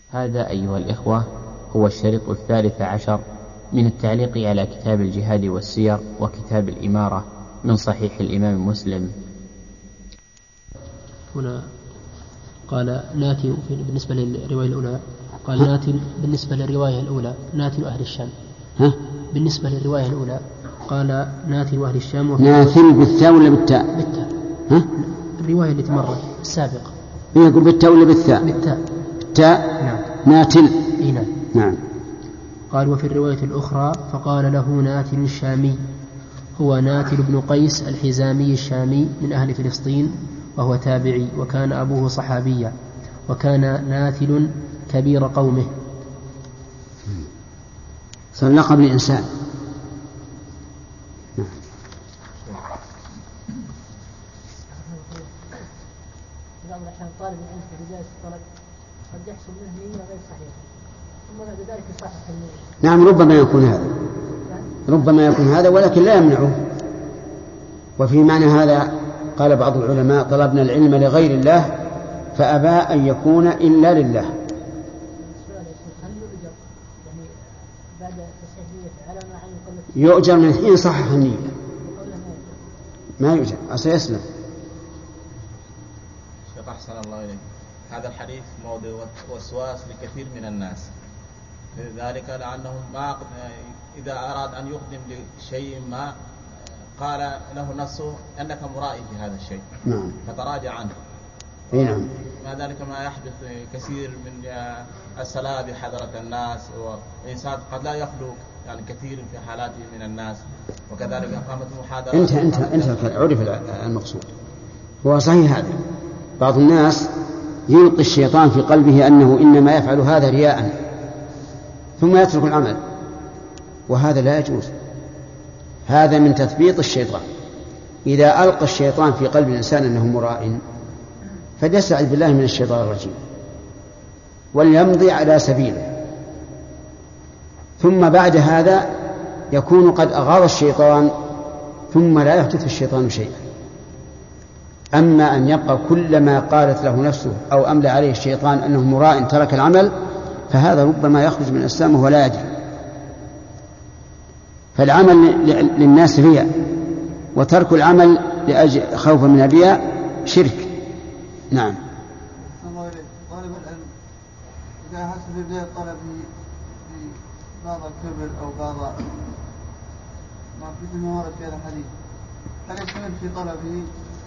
هذا أيها الإخوة هو الشريط 13 من التعليق على كتاب الجهاد والسير وكتاب الإمارة من صحيح الإمام مسلم. هنا قال ناتي بالنسبة للرواية الأولى، قال ناتي بالنسبة للرواية الأولى ناتي أهل الشام. بالنسبة للرواية الأولى قال ناتي أهل الشام. ناتي بالثاء ولا بالتاء؟ بالتاء. الرواية اللي تمرت السابقة يقول بالتاء ولا بالثاء؟ بالتاء. بالتاء. نعم. ناتل. نعم. قال وفي الرواية الأخرى فقال له ناتل الشامي، هو ناتل بن قيس الحزامي الشامي من أهل فلسطين، وهو تابعي، وكان أبوه صحابيا، وكان ناتل كبير قومه. صار لقب الإنسان. طالب العلم في بداية الطلب قد يحصل منه نية غير صحيحة، ثم بعد ذلك يصحح النية. نعم، ربما يكون هذا ولكن لا يمنعه. وفي معنى هذا قال بعض العلماء طلبنا العلم لغير الله فأبى أن يكون إلا لله. هل يؤجر يعني بعد تصحيح نيته على ما عين قلت؟ يؤجر من حين صحح النية، ما يؤجر أصلا يسلم. أحسن الله إليك. هذا الحديث موضع وسواس لكثير من الناس، لذلك لأنهم إذا أراد أن يقدم لشيء ما قال له نفسه أنك مرائي في هذا الشيء. نعم. فتراجع عنه. نعم. ما ذلك ما يحدث كثير من الصلاة بحضرة الناس، والإنسان قد لا يخلو يعني كثير في حالاته من الناس، وكذلك قامت المحاضرة. انت عرف المقصود. هو صحيح هذا. بعض الناس يلقي الشيطان في قلبه أنه إنما يفعل هذا رياء ثم يترك العمل، وهذا لا يجوز. هذا من تثبيط الشيطان. إذا ألقى الشيطان في قلب الإنسان أنه مراء فليستعذ بالله من الشيطان الرجيم وليمضي على سبيله، ثم بعد هذا يكون قد أغاض الشيطان ثم لا يحدث الشيطان شيئا. أما أن يبقى كلما قالت له نفسه أو أملى عليه الشيطان أنه مراء ترك العمل، فهذا ربما يخرج من الإسلام وهو لا يدري. فالعمل للناس رياء، وترك العمل لأجل خوف من الرياء شرك. نعم. طالب العلم إذا حس في بداية طلبه في بعض الكبر أو بعض ما في الموارد في هذا الحديث، هل يستمر في طلبه؟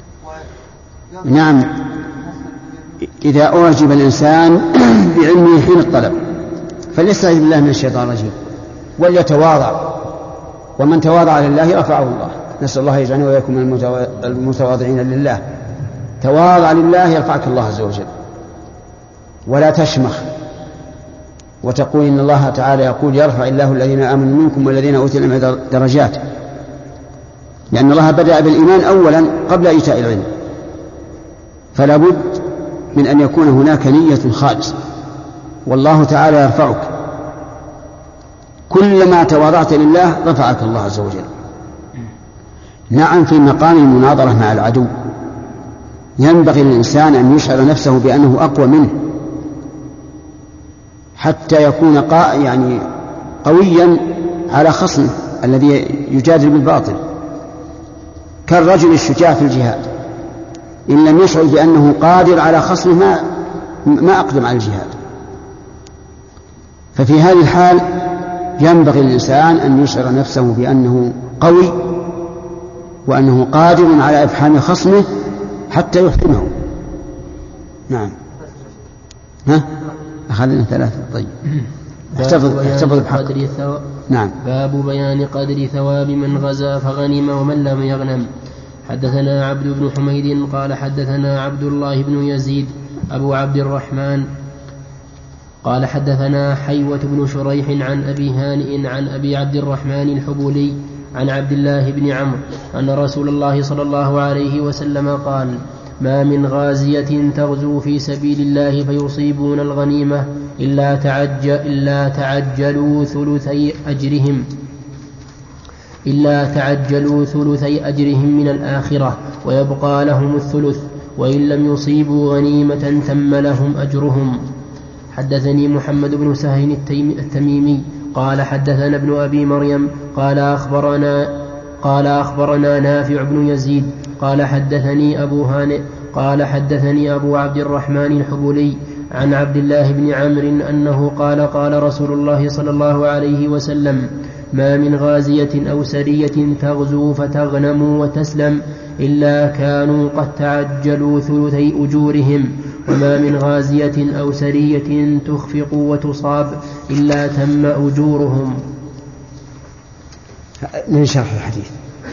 نعم، إذا أعجب الإنسان بعلمه حين الطلب فليستعذ بالله من الشيطان الرجيم وليتواضع، ومن تواضع لله رفعه الله. نسأل الله يجعلنا وإياكم من المتواضعين لله. تواضع لله يرفعك الله عز وجل، ولا تشمخ وتقول إن الله تعالى يقول يرفع الله الذين آمنوا منكم والذين أوتوا العلم درجات، لأن الله بدأ بالإيمان أولا قبل إيتاء العلم، فلا بد من أن يكون هناك نية خالصة، والله تعالى يرفعك. كلما تواضعت لله رفعك الله عز وجل. نعم، في مقام المناظرة مع العدو ينبغي للإنسان أن يشعر نفسه بأنه أقوى منه حتى يكون يعني قويا على خصمه الذي يجادل بالباطل، كالرجل الشجاع في الجهاد، إن لم يشعر بأنه قادر على خصمه ما أقدم على الجهاد. ففي هذه الحال ينبغي للإنسان أن يشعر نفسه بأنه قوي وأنه قادر على إفحام خصمه حتى يحكمه. نعم. أخذنا 3. طيب، احتفظ بحق. نعم. باب بيان قدر ثواب من غزا فغنم ومن لم يغنم. حدثنا عبد بن حميد قال حدثنا عبد الله بن يزيد أبو عبد الرحمن قال حدثنا حيوة بن شريح عن أبي هانئ عن أبي عبد الرحمن الحبولي عن عبد الله بن عمرو أن رسول الله صلى الله عليه وسلم قال: ما من غازية تغزو في سبيل الله فيصيبون الغنيمة إلا تعجلوا ثلثي أجرهم من الآخرة ويبقى لهم الثلث، وإن لم يصيبوا غنيمة تم لهم أجرهم. حدثني محمد بن سهل التميمي قال حدثنا ابن أبي مريم قال أخبرنا نافع بن يزيد قال حدثني أبو هانئ قال حدثني أبو عبد الرحمن الحبلي عن عبد الله بن عمرو أنه قال رسول الله صلى الله عليه وسلم ما من غازية أو سرية تغزو فتغنم وتسلم إلا كانوا قد تعجلوا ثلثي أجورهم وما من غازية أو سرية تخفق وتصاب إلا تم أجورهم. نشرح الحديث.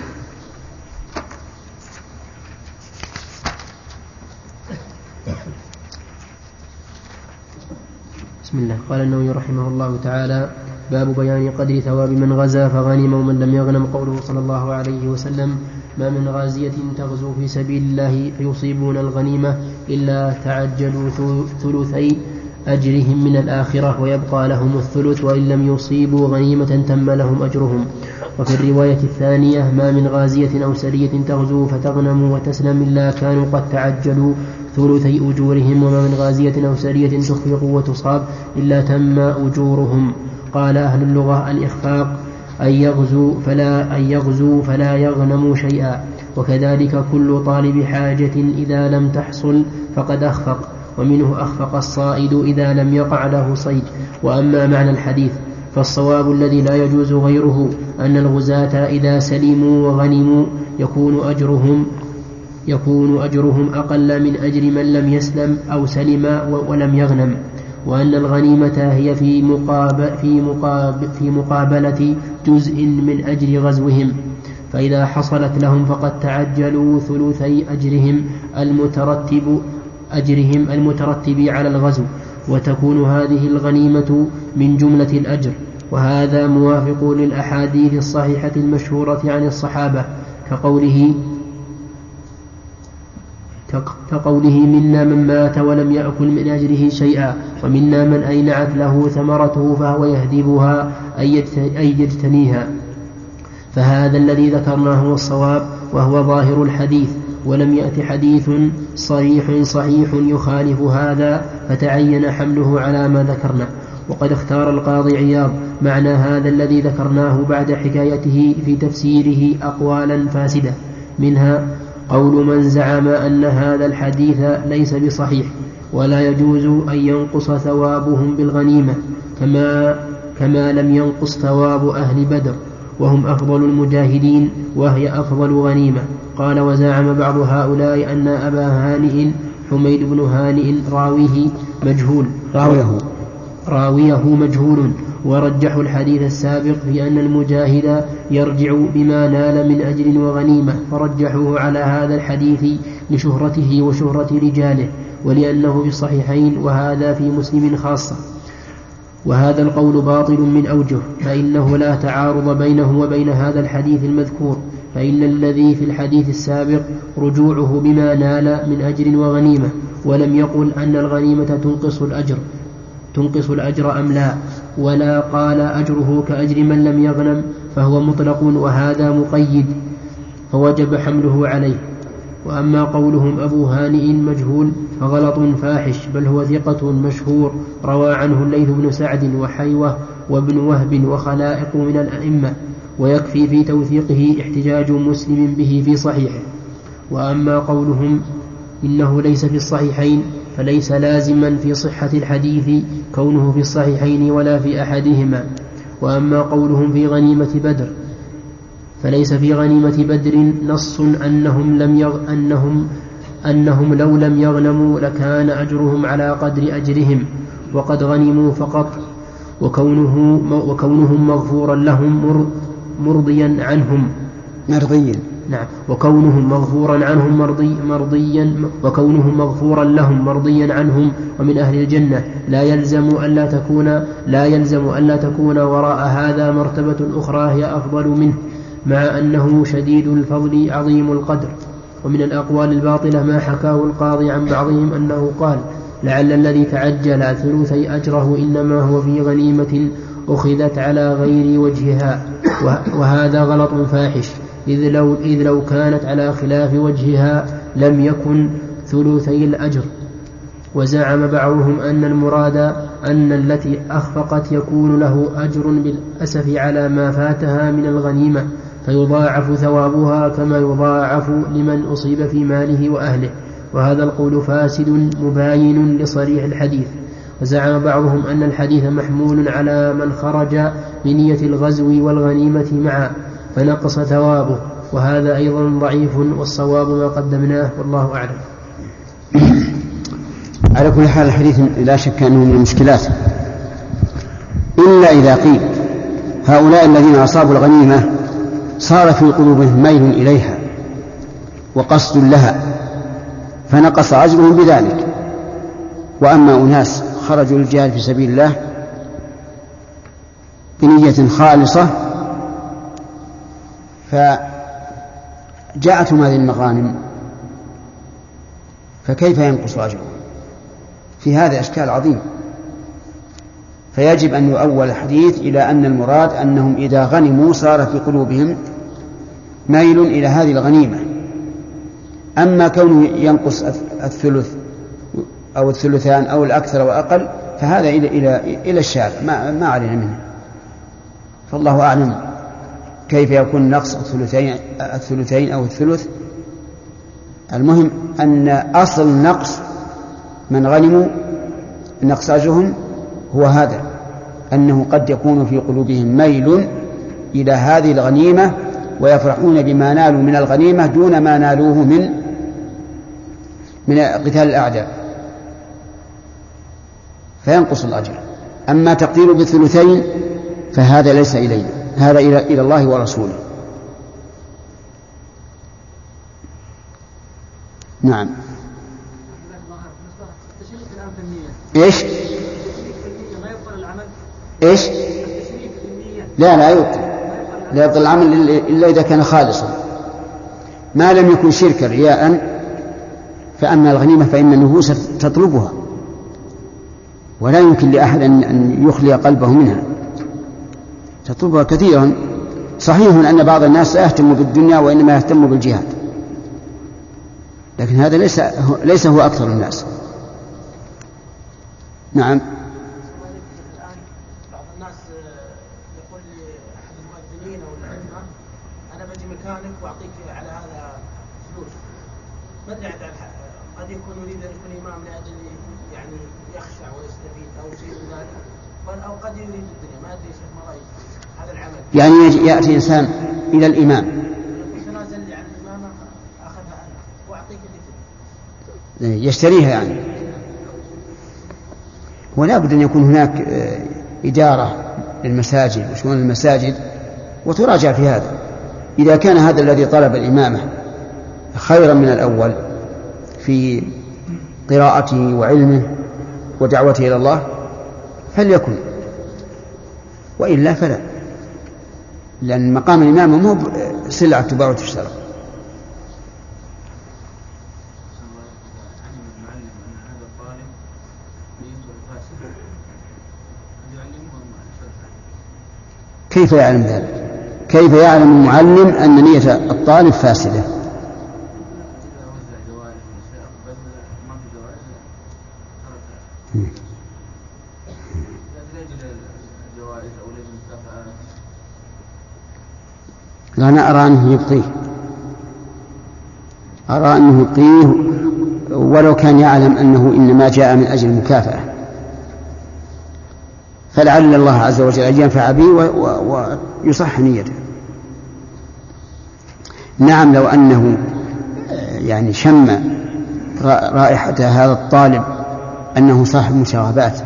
بسم الله. قال النووي رحمه الله تعالى: باب بيان قدر ثواب من غزا فغنم ومن لم يغنم. قوله صلى الله عليه وسلم: ما من غازية تغزو في سبيل الله فيصيبون الغنيمة إلا تعجلوا ثلثي أجرهم من الآخرة ويبقى لهم الثلث وإن لم يصيبوا غنيمة تم لهم أجرهم. وفي الرواية الثانية: ما من غازية أو سرية تغزو فتغنم وتسلم إلا كانوا قد تعجلوا ثلثي أجورهم وما من غازية أو سرية تخفق وتصاب إلا تم أجورهم. قال أهل اللغة: الإخفاق أن يغزو فلا يغنم شيئا، وكذلك كل طالب حاجة إذا لم تحصل فقد أخفق، ومنه أخفق الصائد إذا لم يقع له صيد. وأما معنى الحديث فالصواب الذي لا يجوز غيره أن الغزاة إذا سلموا وغنموا يكون أجرهم أقل من أجر من لم يسلم أو سلم ولم يغنم، وأن الغنيمة هي في مقابلة جزء من أجر غزوهم، فإذا حصلت لهم فقد تعجلوا ثلثي أجرهم المترتب على الغزو، وتكون هذه الغنيمة من جملة الأجر. وهذا موافق للأحاديث الصحيحة المشهورة عن الصحابة كقوله: منا من مات ولم يأكل من أجره شيئا، ومنا من أينعت له ثمرته فهو يهدبها أي يجتنيها. فهذا الذي ذكرناه هو الصواب وهو ظاهر الحديث، ولم يأت حديث صحيح يخالف هذا فتعين حمله على ما ذكرنا. وقد اختار القاضي عياض معنى هذا الذي ذكرناه بعد حكايته في تفسيره أقوالا فاسدة، منها قول من زعم أن هذا الحديث ليس بصحيح ولا يجوز أن ينقص ثوابهم بالغنيمة كما لم ينقص ثواب أهل بدر وهم أفضل المجاهدين وهي أفضل غنيمة. قال: وزعم بعض هؤلاء أن أبا هانئ حميد بن هانئ راويه مجهول، ورجحوا الحديث السابق في أن المجاهد يرجع بما نال من أجر وغنيمة، فرجحوه على هذا الحديث لشهرته وشهرة رجاله ولأنه في الصحيحين وهذا في مسلم خاصة. وهذا القول باطل من أوجه، فإنه لا تعارض بينه وبين هذا الحديث المذكور، فإن الذي في الحديث السابق رجوعه بما نال من أجر وغنيمة، ولم يقل أن الغنيمة تنقص الأجر أم لا، ولا قال أجره كأجر من لم يغنم، فهو مطلق وهذا مقيد فوجب حمله عليه. وأما قولهم أبو هانئ مجهول فغلط فاحش، بل هو ثقة مشهور روى عنه الليث بن سعد وحيوة وابن وهب وخلائق من الأئمة، ويكفي في توثيقه احتجاج مسلم به في صحيحه. وأما قولهم إنه ليس في الصحيحين فليس لازما في صحة الحديث كونه في الصحيحين ولا في أحدهما. وأما قولهم في غنيمة بدر فليس في غنيمة بدر نص أنهم لو لم يغنموا لكان أجرهم على قدر أجرهم وقد غنموا فقط، وكونهم مغفورا لهم مرضيا عنهم نعم، وكونهم مغفورا عنهم مغفورا لهم مرضيا عنهم ومن أهل الجنة لا يلزم ألا تكون وراء هذا مرتبة أخرى هي أفضل منه، مع أنه شديد الفضل عظيم القدر. ومن الأقوال الباطلة ما حكاه القاضي عن بعضهم أنه قال: لعل الذي تعجل ثلثي أجره إنما هو في غنيمة أخذت على غير وجهها، وهذا غلط فاحش، إذ لو كانت على خلاف وجهها لم يكن ثلثي الأجر، وزعم بعضهم أن المراد أن التي أخفقت يكون له أجر بالأسف على ما فاتها من الغنيمة فيضاعف ثوابها كما يضاعف لمن أصيب في ماله وأهله، وهذا القول فاسد مباين لصريح الحديث. وزعم بعضهم أن الحديث محمول على من خرج بنية الغزو والغنيمة معا فنقص ثوابه، وهذا أيضا ضعيف، والصواب ما قدمناه والله أعلم. على كل حال الحديث لا شك أنه من المشكلات، إلا إذا قيل هؤلاء الذين أصابوا الغنيمة صار في قلوبهم ميل إليها وقصد لها فنقص أجرهم بذلك، وأما أناس خرجوا للجهاد في سبيل الله بنية خالصة فجاءتهم هذه المغانم فكيف ينقص أجرهم؟ في هذا إشكال عظيم. فيجب أن يؤول الحديث إلى أن المراد أنهم إذا غنموا صار في قلوبهم ميل إلى هذه الغنيمة. أما كونه ينقص الثلث أو الثلثان أو الأكثر وأقل فهذا إلى الشارع ما علينا منه، فالله أعلم كيف يكون نقص الثلثين أو الثلث. المهم أن أصل نقص من غنموا نقص أجرهم هو هذا، أنه قد يكون في قلوبهم ميل إلى هذه الغنيمة ويفرحون بما نالوا من الغنيمة دون ما نالوه من قتال الأعداء فينقص الأجر. أما تقدير بالثلثين فهذا ليس إلينا، هذا إلى الله ورسوله. نعم. إيش؟ إيش؟ لا يبطل، لا يبطل العمل إلا إذا كان خالصا، ما لم يكن شركا رياء. فأما الغنيمة فإن النفوس تطلبها ولا يمكن لأحد أن يخلي قلبه منها، تطلبها كثيرا. صحيح أن بعض الناس لا يهتم بالدنيا وإنما يهتم بالجهاد، لكن هذا ليس هو أكثر الناس. نعم. بعض الناس يقول لأحد المؤذنين أو الأئمة أنا بجي مكانك وأعطيك على هذا فلوس، ما أدري قد يكون يريد أن يكون إمام لأجل يعني يخشع ويستفيد أو شيء من ذلك، أو قد يريد الدنيا، ما أدري شيخ ما رأيك هذا العمل. يعني يأتي إنسان إلى الإمام يتنازل لي عن الإمام أخذها أنا وأعطيك اللي يشتريها يعني. ولا بد أن يكون هناك إدارة للمساجد وشؤون المساجد وتراجع في هذا. إذا كان هذا الذي طلب الإمامة خيرا من الأول في قراءته وعلمه ودعوته إلى الله فليكن، وإلا فلا، لأن مقام الإمامة مو سلعة تباع وتشترى. كيف يعلم ذلك؟ كيف يعلم المعلم أن نية الطالب فاسدة؟ أنا أرى أنه يبطيه ولو كان يعلم أنه إنما جاء من أجل المكافأة، فلعل الله عز وجل أن ينفع به ويصح نيته. نعم، لو أنه يعني شم رائحة هذا الطالب أنه صاحب مشاغبات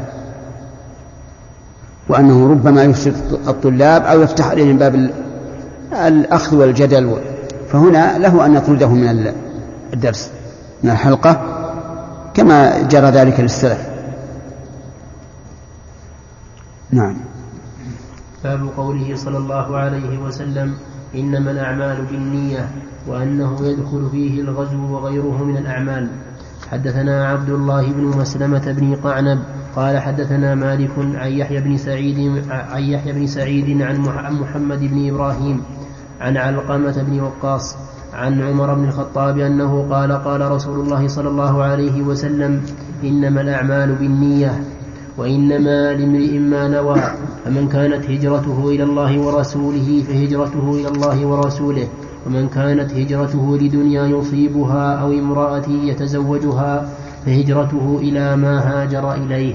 وأنه ربما يفسد الطلاب أو يفتح عليهم باب الأخذ والجدل، فهنا له أن يطرده من الدرس من الحلقة كما جرى ذلك للسلف. نعم. باب قوله صلى الله عليه وسلم إنما الأعمال بالنية، وأنه يدخل فيه الغزو وغيره من الأعمال. حدثنا عبد الله بن مسلمة بن قعنب قال حدثنا مالك عن يحيى بن سعيد عن محمد بن إبراهيم عن علقمة بن وقاص عن عمر بن الخطاب أنه قال قال رسول الله صلى الله عليه وسلم إنما الأعمال بالنية وإنما لامرئ ما نوى. فمن كانت هجرته إلى الله ورسوله فهجرته إلى الله ورسوله، ومن كانت هجرته لدنيا يصيبها أو امرأة يتزوجها فهجرته إلى ما هاجر إليه.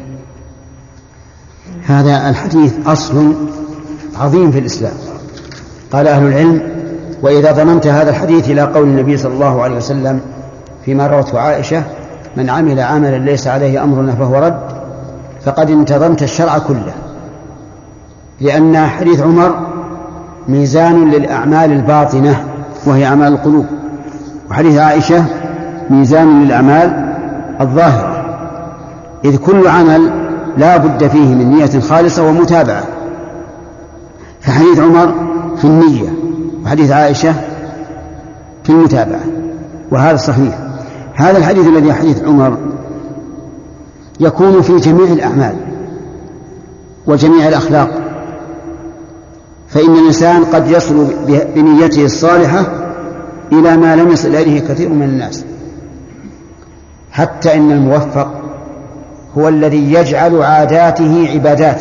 هذا الحديث أصل عظيم في الإسلام. قال أهل العلم: وإذا ضممت هذا الحديث إلى قول النبي صلى الله عليه وسلم فيما روته عائشة: من عمل عملا ليس عليه أمرنا فهو رد، فقد انتظمت الشرع كله، لأن حديث عمر ميزان للأعمال الباطنة وهي أعمال القلوب، وحديث عائشة ميزان للأعمال الظاهرة، إذ كل عمل لا بد فيه من نية خالصة ومتابعة. فحديث عمر في النية وحديث عائشة في المتابعة، وهذا صحيح. هذا الحديث الذي حديث عمر يكون في جميع الأعمال وجميع الأخلاق، فإن الإنسان قد يصل بنيته الصالحة إلى ما لم يصل إليه كثير من الناس، حتى إن الموفق هو الذي يجعل عاداته عبادات،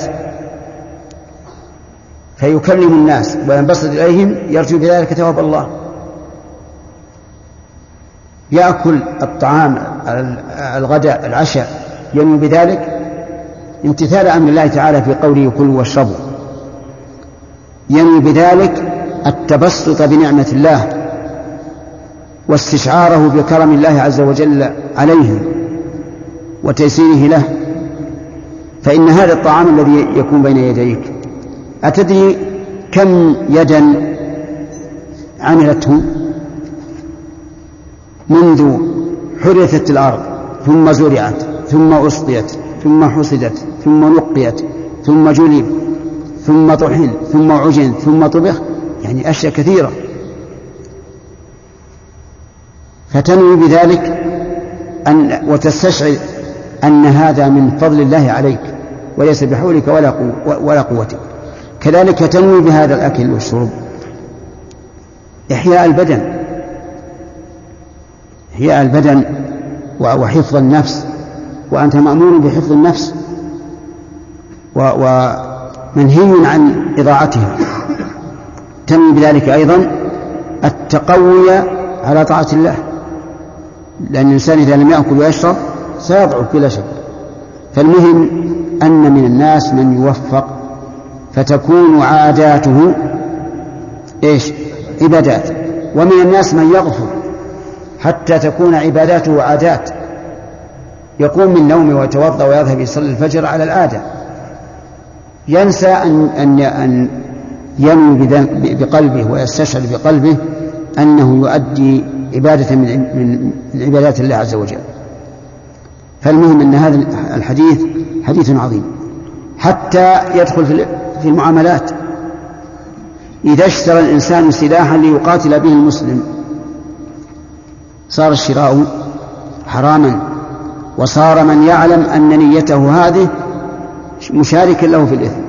فيكلم الناس وينبسط إليهم يرجو بذلك ثواب الله. يأكل الطعام الغداء العشاء ينوي بذلك امتثال أمر الله تعالى في قوله: كلوا واشربوا، ينوي بذلك التبسط بنعمة الله واستشعاره بكرم الله عز وجل عليه وتيسيره له. فإن هذا الطعام الذي يكون بين يديك أتدري كم يدا عملته منذ حرثت الأرض ثم زرعت ثم أسقيت ثم حصدت ثم نقيت ثم جلب ثم طحن ثم عجن ثم طبخ، يعني أشياء كثيرة. فتنوي بذلك وتستشعر أن هذا من فضل الله عليك وليس بحولك ولا قوتك. كذلك تنوي بهذا الأكل والشرب إحياء البدن وحفظ النفس، وأنت مأمور بحفظ النفس ومنهي عن إضاعتها. تنوي بذلك أيضا التقوي على طاعة الله، لأن الإنسان إذا لم يأكل ويشرب سيضعف بلا شك. فالمهم أن من الناس من يوفق فتكون عاداته عبادات، ومن الناس من يغفر حتى تكون عباداته عادات، يقوم من نومه ويتوضأ ويذهب يصلي الفجر على العادة، ينسى أن ينوي بقلبه ويستشعر بقلبه أنه يؤدي عبادة من عبادات الله عز وجل. فالمهم أن هذا الحديث حديث عظيم، حتى يدخل في المعاملات. إذا اشترى الإنسان سلاحا ليقاتل به المسلم صار الشراء حراما، وصار من يعلم أن نيته هذه مشاركا له في الإثم.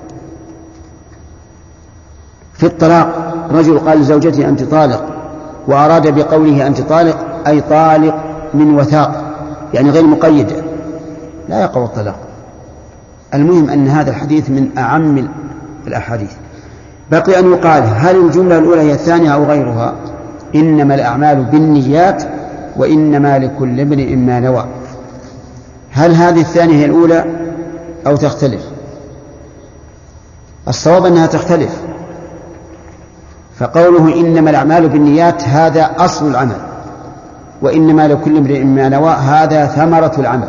في الطلاق رجل قال لزوجته أنت طالق، وأراد بقوله أنت طالق أي طالق من وثاق، يعني غير مقيدة، لا يقع الطلاق. المهم أن هذا الحديث من أعم الأحاديث. بقي أن يقال هل الجملة الأولى هي الثانية أو غيرها؟ إنما الأعمال بالنيات وإنما لكل امرئ ما نوى. هل هذه الثانية هي الأولى أو تختلف؟ الصواب أنها تختلف، فقوله إنما الأعمال بالنيات هذا أصل العمل، وإنما لكل امرئ ما نوى هذا ثمرة العمل.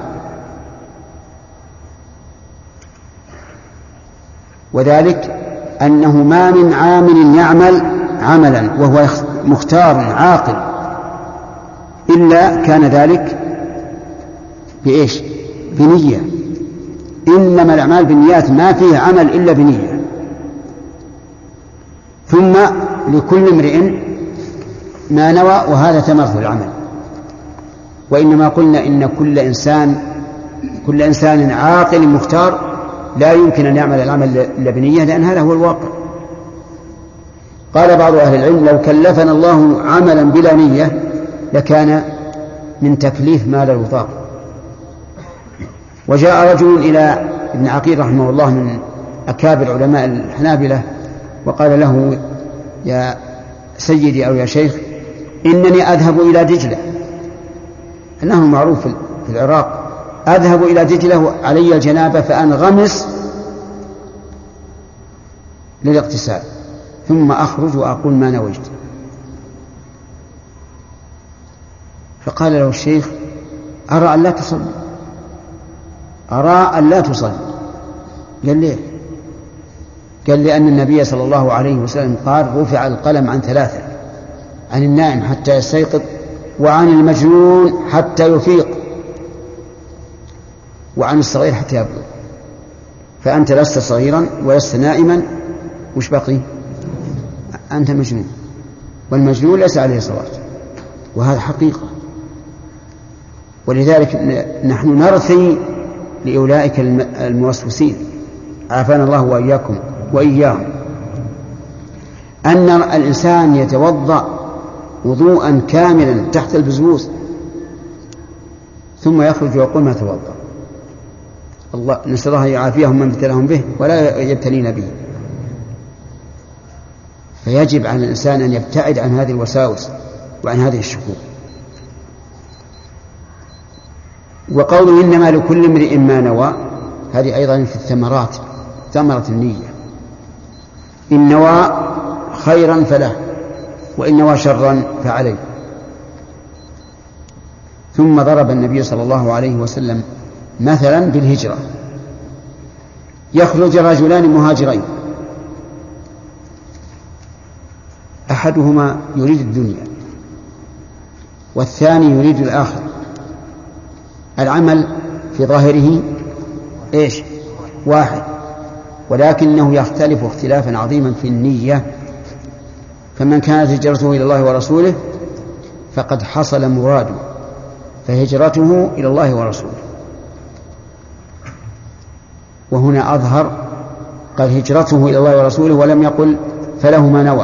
وذلك أنه ما من عامل يعمل عملا وهو مختار عاقل إلا كان ذلك بنية. إنما الأعمال بالنيات، ما فيه عمل إلا بنية. ثم لكل امرئ ما نوى وهذا ثمرة العمل. وإنما قلنا إن كل إنسان عاقل مختار لا يمكن أن يعمل العمل إلا بنية، لأن هذا هو الواقع. قال بعض أهل العلم لو كلفنا الله عملا بلا نية لكان من تكليف ما لا يطاق، وجاء رجل إلى ابن عقيل رحمه الله من أكابر علماء الحنابلة وقال له: يا سيدي أو يا شيخ، إنني أذهب إلى دجلة، أنه معروف في العراق، أذهب إلى دجلة علي الجنابة فأنغمس للاغتسال ثم أخرج وأقول ما نويت. فقال له الشيخ: أرى أن لا تصلي، أرى أن لا تصلي. قال ليه؟ قال: لأن النبي صلى الله عليه وسلم قال: رفع القلم عن 3، عن النائم حتى يستيقظ، وعن المجنون حتى يفيق، وعن الصغير حتى يبلغ. فأنت لست صغيرا ولست نائما، وش بقي؟ أنت مجنون، والمجنون ليس عليه صلاة، وهذا حقيقة. ولذلك نحن نرثي لأولئك الموسوسين، عافانا الله وإياكم وإياهم، أن الإنسان يتوضأ وضوءا كاملا تحت البزوز ثم يخرج ويقول ما توضأ. الله نسأل الله يعافيهم من ابتلاهم به ولا يبتلين به. فيجب على الإنسان أن يبتعد عن هذه الوساوس وعن هذه الشكوك. وقوله إنما لكل امرئ ما نوى، هذه أيضا في الثمرات، ثمرة النية. إن نوى خيرا فله، وإن نوى شرا فعليه. ثم ضرب النبي صلى الله عليه وسلم مثلا بالهجرة: يخرج رجلان مهاجرين، أحدهما يريد الدنيا والثاني يريد الآخرة. العمل في ظاهره إيش؟ واحد، ولكنه يختلف اختلافا عظيما في النية. فمن كانت هجرته إلى الله ورسوله فقد حصل مراده، فهجرته إلى الله ورسوله. وهنا أظهر قال هجرته إلى الله ورسوله ولم يقل فله ما نوى،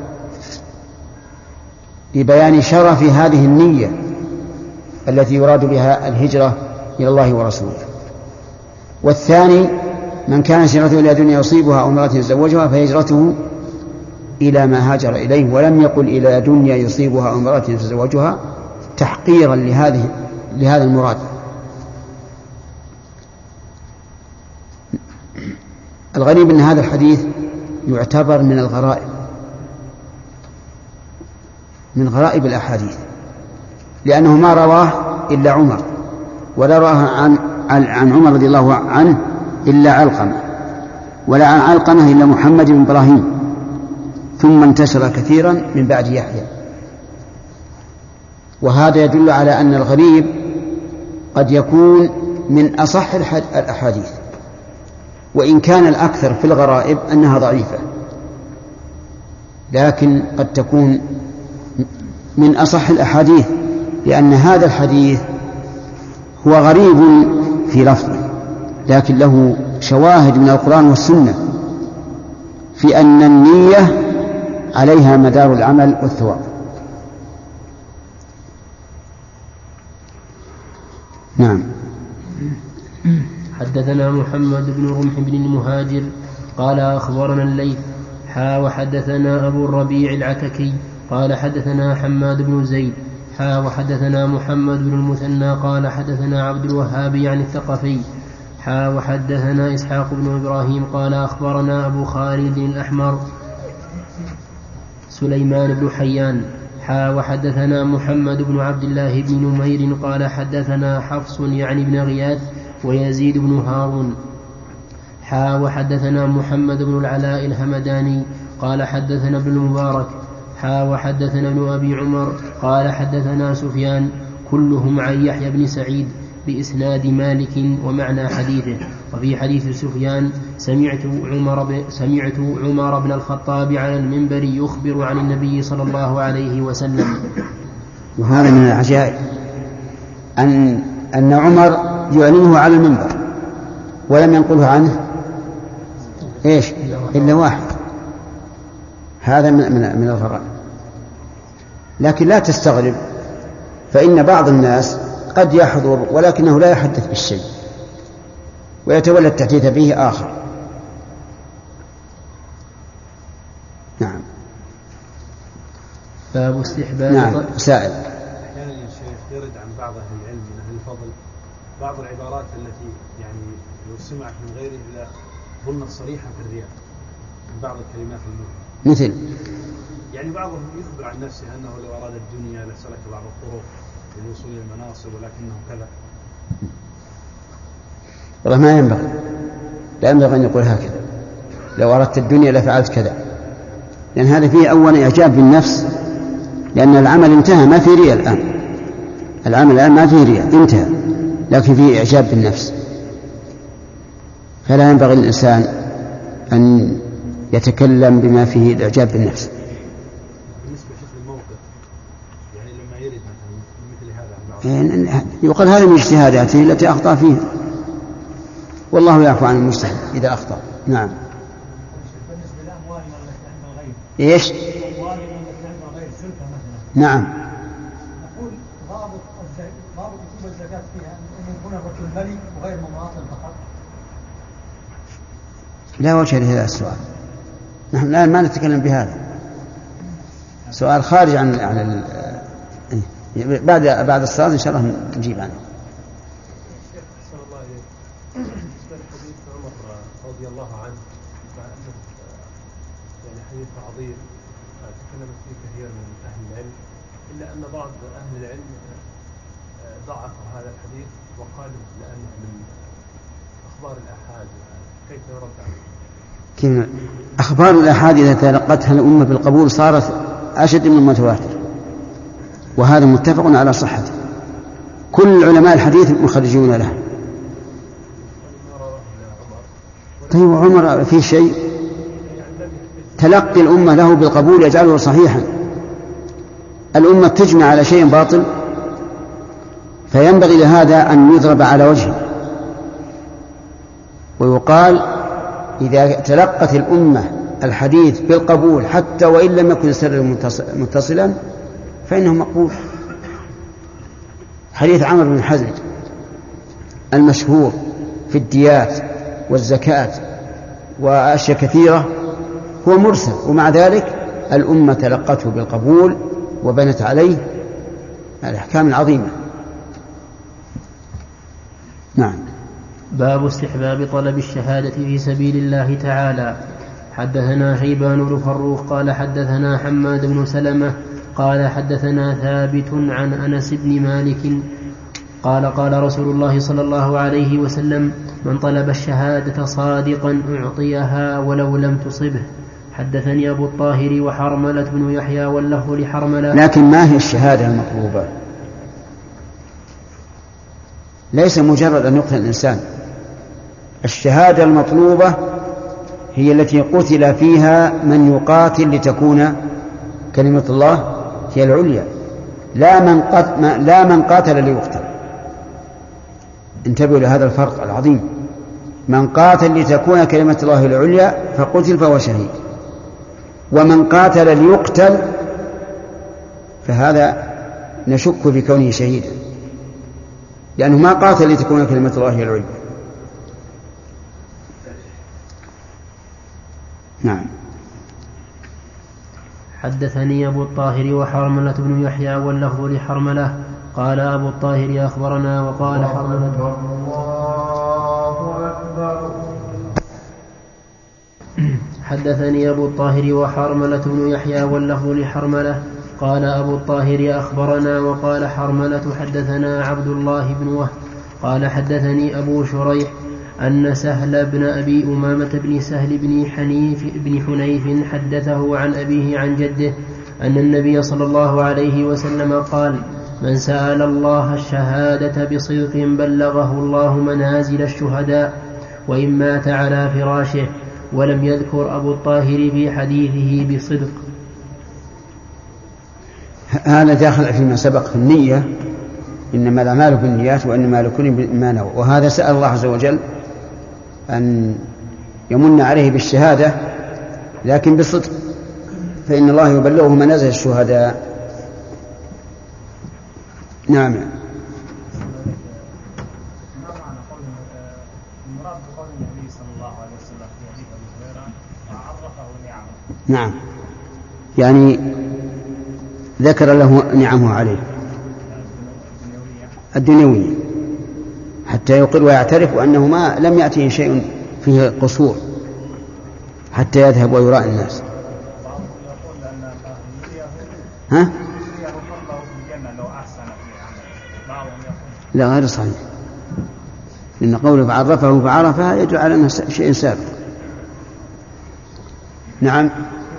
لبيان شرف هذه النية التي يراد بها الهجرة إلى الله ورسوله. والثاني من كان هجرته إلى دنيا يصيبها أو امرأة يتزوجها فهجرته إلى ما هاجر إليه، ولم يقل إلى دنيا يصيبها أو امرأة يتزوجها تحقيرا لهذا المراد. الغريب أن هذا الحديث يعتبر من الغرائب، من غرائب الأحاديث، لأنه ما رواه إلا عمر، ولا رواه عن عمر رضي الله عنه إلا علقمة، ولا عن علقمة إلا محمد بن إبراهيم، ثم انتشر كثيرا من بعد يحيى. وهذا يدل على أن الغريب قد يكون من أصح الأحاديث، وإن كان الأكثر في الغرائب أنها ضعيفة، لكن قد تكون من أصح الأحاديث، لأن هذا الحديث هو غريب في لفظه، لكن له شواهد من القرآن والسنة في أن النية عليها مدار العمل والثواب. نعم. حدثنا محمد بن رمح بن المهاجر قال أخبرنا الليث وحدثنا أبو الربيع العتكي قال حدثنا حماد بن زيد وحدثنا محمد بن المثنى قال حدثنا عبد الوهاب عن الثقفي وحدثنا إسحاق بن إبراهيم قال أخبرنا أبو خالد الأحمر سليمان بن حيان وحدثنا محمد بن عبد الله بن نمير قال حدثنا حفص يعني بن غياث ويزيد بن هارون وحدثنا محمد بن العلاء الهمداني قال حدثنا ابن المبارك وحدثنا ابن أبي عمر قال حدثنا سفيان كلهم عن يحيى بن سعيد بإسناد مالك ومعنى حديثه. وفي حديث سفيان سمعت عمر بن الخطاب على المنبر يخبر عن النبي صلى الله عليه وسلم. وهذا من العجائب أن عمر يعلنه على المنبر ولم ينقله عنه إيش إلا واحد. هذا من الغرائب. لكن لا تستغرب، فإن بعض الناس قد يحضر ولكنه لا يحدث بالشيء، ويتولى التحديث به آخر. نعم. باب استحباب. نعم. سائل. أحيانا يا شيخ يرد عن بعض أهل العلم من أهل الفضل بعض العبارات التي يعني لو سمعت من غيره إلا ظن صريحا في الرياء من بعض الكلمات المهمة. مثل يعني بعضهم يخبر عن نفسه أنه لو أراد الدنيا لسلك بعض الطرق للوصول إلى المناصب ولكنه كذا. والله ما ينبغي، لا ينبغي أن يقول هكذا لو أردت الدنيا لفعلت كذا، لأن هذا فيه أولا إعجاب بالنفس، لأن العمل انتهى ما في رياء الآن، العمل الآن ما فيه رياء انتهى، لكن فيه إعجاب بالنفس، فلا ينبغي للإنسان أن يتكلم بما فيه الإعجاب بالنفس. بالنسبة للموقف يعني لما يرد مثل هذا يقال هذا من اجتهاداته التي أخطأ فيها، والله يعفو عن المجتهد إذا أخطأ. نعم. بالنسبة للأموال التي عند الغير. إيش؟ الأموال التي عند الغير سلفة مثلا. نعم. نقول ضابط وجوب الزكاة فيها أن يكون الرجل ملك وغير مماطل فقط. لا وجه لهذا السؤال، نحن الآن ما نتكلم بهذا، سؤال خارج عن بعد الصلاة إن شاء الله نجيب عنه. صلى الله عليه وسلم حديث عمر رضي الله عنه مع أنه يعني حديث عظيم تكلمت فيه كثير من أهل العلم، إلا أن بعض أهل العلم ضعف هذا الحديث وقالوا لأنه من أخبار الآحاد، كيف يرد عليه؟ كيف أخبار الآحاد إذا تلقتها الأمة بالقبول صارت أشد من المتواتر، وهذا متفق على صحته، كل علماء الحديث مخرجون له. طيب عمر في شيء تلقي الأمة له بالقبول يجعله صحيحا، الأمة تجمع على شيء باطل فينبغي لهذا أن يضرب على وجهه، ويقال إذا تلقت الأمة الحديث بالقبول حتى وإن لم يكن السند متصلا فإنه مقبول. حديث عمرو بن حزم المشهور في الديات والزكاة وأشياء كثيرة هو مرسل، ومع ذلك الأمة تلقته بالقبول وبنت عليه الأحكام العظيمة. نعم. باب استحباب طلب الشهادة في سبيل الله تعالى. حدثنا شيبان بن فروخ قال حدثنا حماد بن سلمة قال حدثنا ثابت عن أنس بن مالك قال قال رسول الله صلى الله عليه وسلم من طلب الشهادة صادقا أعطيها ولو لم تصبه. حدثني أبو الطاهر وحرملة بن يحيى واللفظ لحرملة. لكن ما هي الشهادة المطلوبة؟ ليس مجرد أن يقتل الإنسان، الشهادة المطلوبة هي التي قتل فيها من يقاتل لتكون كلمة الله هي العليا، لا من قاتل ليقتل. انتبهوا لهذا الفرق العظيم، من قاتل لتكون كلمة الله العليا فقتل فهو شهيد، ومن قاتل ليقتل فهذا نشك في كونه شهيدا، لأنه ما قاتل لتكون كلمة الله العليا. نعم. حدثني أبو الطاهر وحرملة بن يحيى واللفظ لحرملة قال أبو الطاهر أخبرنا وقال حرملة حدثني أبو الطاهر وحرملة بن يحيى واللفظ لحرملة قال أبو الطاهر أخبرنا وقال حرملة حدثنا عبد الله بن وهب قال حدثني أبو شريح أن سهل بن أبي أمامة بن سهل بن حنيف حدثه عن أبيه عن جده أن النبي صلى الله عليه وسلم قال من سأل الله الشهادة بصدق بلغه الله منازل الشهداء وإن مات على فراشه. ولم يذكر أبو الطاهر في حديثه بصدق. هذا داخل فيما سبق في النية، إنما الأعمال بالنيات وإنما لكل ما نوى، وهذا سأل الله عز وجل أن يمن عليه بالشهادة لكن بصدق، فإن الله يبلغه منازل الشهداء. نعم. المراد النبي صلى الله عليه وسلم في حديث أبي هريرة وعرفه نعمه. نعم، يعني ذكر له نعمه عليه الدنيوية حتى يقر ويعترف أنه ما لم يأته شيء فيه قصور حتى يذهب ويراء الناس. ها؟ لا، غير صحيح، لأن قوله فعرفه فعرفها يدل على أنه شيء سابق. نعم.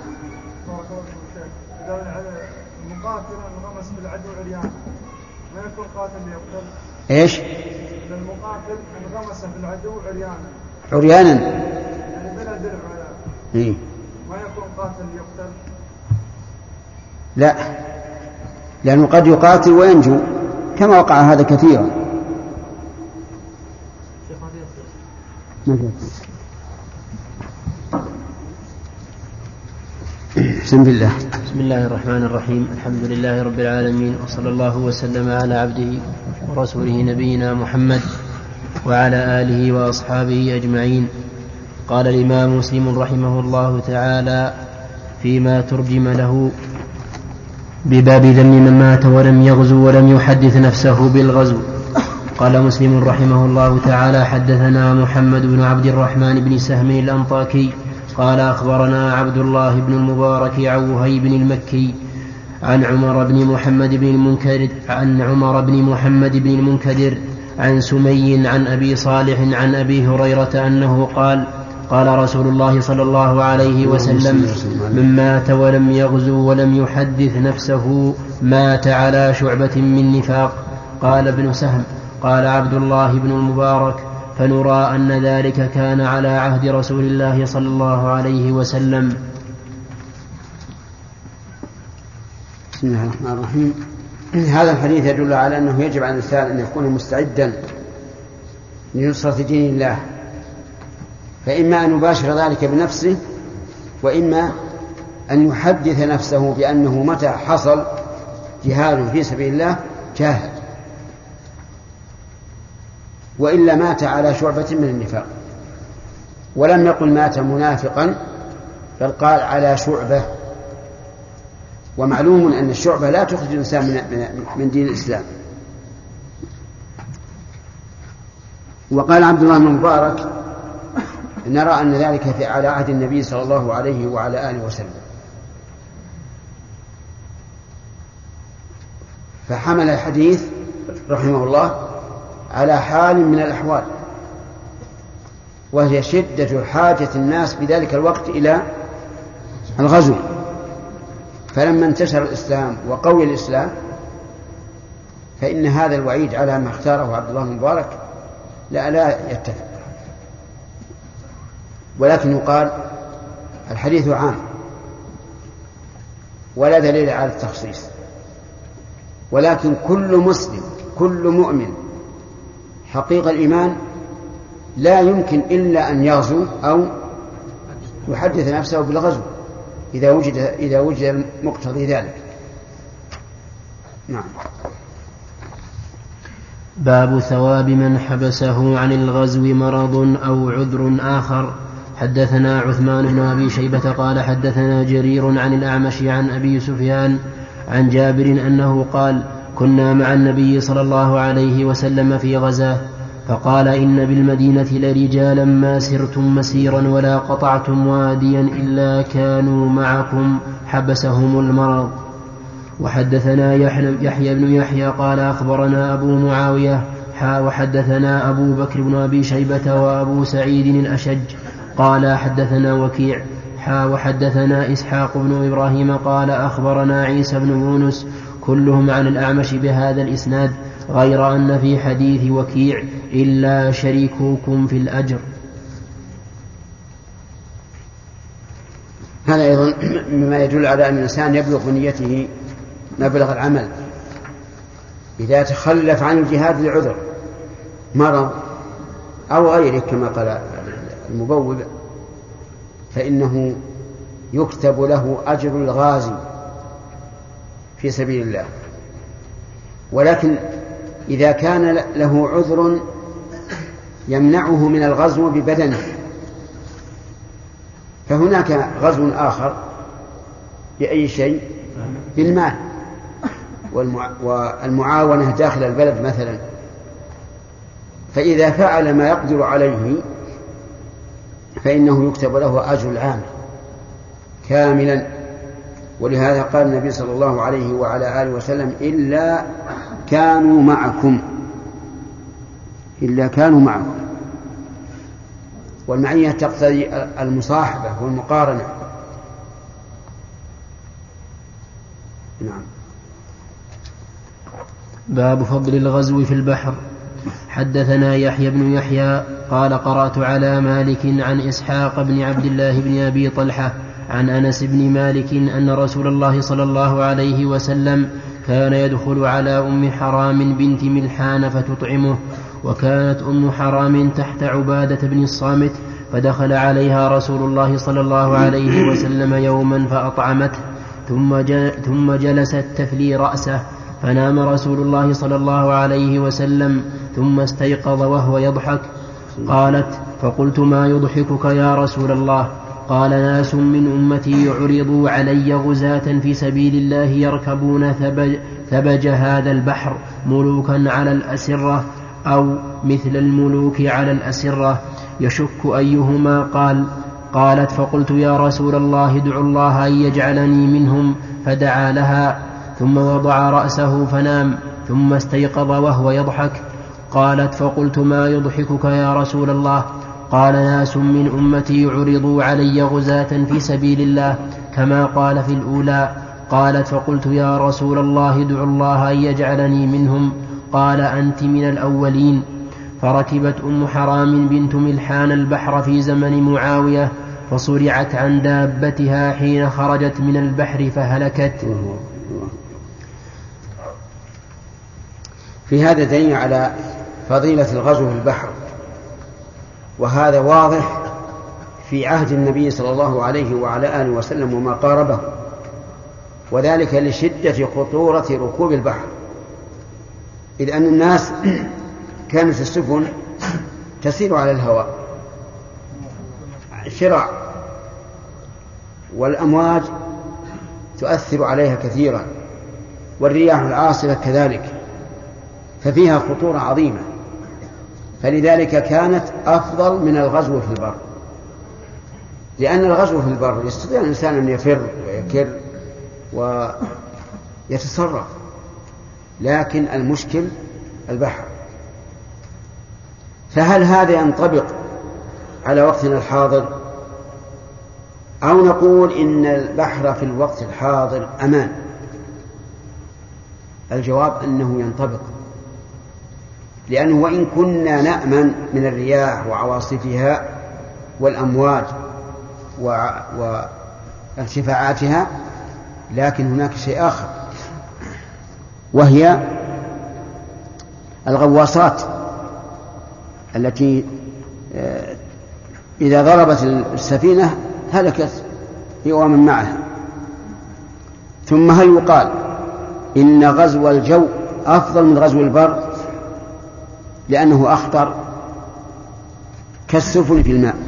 المقاتل انغمس بالعدو عريانا ما يكون قاتل ليقتل. ايش؟ المقاتل انغمس بالعدو عريانا. عريانا؟ يعني بلا درع إيه؟ ما يكون قاتل ليقتل. لا، لأنه قد يقاتل وينجو كما وقع هذا كثيرا. بسم الله. بسم الله الرحمن الرحيم. الحمد لله رب العالمين، وصلى الله وسلم على عبده ورسوله نبينا محمد وعلى آله وأصحابه أجمعين. قال الإمام مسلم رحمه الله تعالى فيما ترجم له بباب ذم من مات ولم يغزو ولم يحدث نفسه بالغزو. قال مسلم رحمه الله تعالى حدثنا محمد بن عبد الرحمن بن سهم الأنطاكي قال أخبرنا عبد الله بن المبارك عن وهيب المكي عن عمر بن محمد بن المنكدر عن سمي عن أبي صالح عن أبي هريرة أنه قال قال رسول الله صلى الله عليه وسلم من مات ولم يغزو ولم يحدث نفسه مات على شعبة من نفاق. قال ابن سهم قال عبد الله بن المبارك فنرى أن ذلك كان على عهد رسول الله صلى الله عليه وسلم. بسم الله الرحمن الرحيم. هذا الحديث يدل على أنه يجب على الإنسان أن يكون مستعدا لنصرة دين الله، فإما أن يباشر ذلك بنفسه وإما أن يحدث نفسه بأنه متى حصل جهاد في سبيل الله جاهد، وإلا مات على شعبة من النفاق. ولم يقل مات منافقا بل قال على شعبة، ومعلوم أن الشعبة لا تخرج الإنسان من دين الإسلام. وقال عبد الله بن المبارك نرى أن ذلك على عهد النبي صلى الله عليه وعلى آله وسلم، فحمل الحديث رحمه الله على حال من الأحوال، وهي شدة حاجة الناس بذلك الوقت إلى الغزو. فلما انتشر الإسلام وقوي الإسلام فإن هذا الوعيد على ما اختاره عبد الله المبارك لا يتفق، ولكن يقال الحديث عام ولا دليل على التخصيص، ولكن كل مسلم كل مؤمن حقيقة الإيمان لا يمكن إلا أن يغزو أو يحدث نفسه بالغزو إذا وجد مقتضي ذلك. نعم. باب ثواب من حبسه عن الغزو مرض أو عذر آخر. حدثنا عثمان بن أبي شيبة قال حدثنا جرير عن الأعمش عن أبي سفيان عن جابر أنه قال كنا مع النبي صلى الله عليه وسلم في غزاه فقال إن بالمدينة لرجالا ما سرتم مسيرا ولا قطعتم واديا إلا كانوا معكم حبسهم المرض. وحدثنا يحيى بن يحيى قال أخبرنا أبو معاوية وحدثنا أبو بكر بن أبي شيبة وأبو سعيد الأشج قال حدثنا وكيع وحدثنا إسحاق بن إبراهيم قال أخبرنا عيسى بن يونس كلهم عن الأعمش بهذا الإسناد غير أن في حديث وكيع إلا شريكوكم في الأجر. هذا أيضا مما يدل على أن الإنسان يبلغ بنيته مبلغ العمل إذا تخلف عن الجهاد لعذر مرض أو غيره كما قال المبوب فإنه يكتب له أجر الغازي في سبيل الله. ولكن إذا كان له عذر يمنعه من الغزو ببدنه فهناك غزو آخر بأي شيء؟ بالمال، والمعاونة داخل البلد مثلا. فإذا فعل ما يقدر عليه فإنه يكتب له أجر العام كاملا. ولهذا قال النبي صلى الله عليه وعلى آله وسلم: إلا كانوا معكم، إلا كانوا معكم. والمعية تقتضي المصاحبة والمقارنة. نعم. باب فضل الغزو في البحر. حدثنا يحيى بن يحيى قال قرأت على مالك عن إسحاق بن عبد الله بن أبي طلحة عن أنس بن مالك أن رسول الله صلى الله عليه وسلم كان يدخل على أم حرام بنت ملحان فتطعمه، وكانت أم حرام تحت عبادة بن الصامت، فدخل عليها رسول الله صلى الله عليه وسلم يوما فأطعمته، ثم جلست تفلي رأسه، فنام رسول الله صلى الله عليه وسلم ثم استيقظ وهو يضحك. قالت: فقلت: ما يضحكك يا رسول الله؟ قال: ناس من أمتي عرضوا علي غزاة في سبيل الله يركبون ثبج هذا البحر ملوكا على الأسرة أو مثل الملوك على الأسرة، يشك أيهما قال. قالت: فقلت: يا رسول الله ادع الله أن يجعلني منهم، فدعا لها، ثم وضع رأسه فنام، ثم استيقظ وهو يضحك. قالت: فقلت: ما يضحكك يا رسول الله؟ قال: ناس من أمتي عرضوا علي غزاة في سبيل الله كما قال في الأولى. قالت: فقلت: يا رسول الله ادع الله أن يجعلني منهم. قال: أنت من الأولين. فركبت أم حرام بنت ملحان البحر في زمن معاوية، فصرعت عن دابتها حين خرجت من البحر فهلكت. في هذا دليل على فضيلة الغزو في البحر، وهذا واضح في عهد النبي صلى الله عليه وعلى آله وسلم وما قاربه، وذلك لشدة خطورة ركوب البحر، إذ أن الناس كانت السفن تسير على الهواء شراع، والأمواج تؤثر عليها كثيرا، والرياح العاصفة كذلك، ففيها خطورة عظيمة. فلذلك كانت أفضل من الغزو في البر، لأن الغزو في البر يستطيع الإنسان أن يفر ويكر ويتصرف، لكن المشكل البحر. فهل هذا ينطبق على وقتنا الحاضر، أو نقول إن البحر في الوقت الحاضر أمان؟ الجواب أنه ينطبق، لأنه وإن كنا نأمن من الرياح وعواصفها والأمواج وارتفاعاتها، لكن هناك شيء آخر، وهي الغواصات التي إذا ضربت السفينة هلكت هي ومن معها. ثم هل يقال إن غزو الجو أفضل من غزو البر لأنه أخطر كالسفن في الماء؟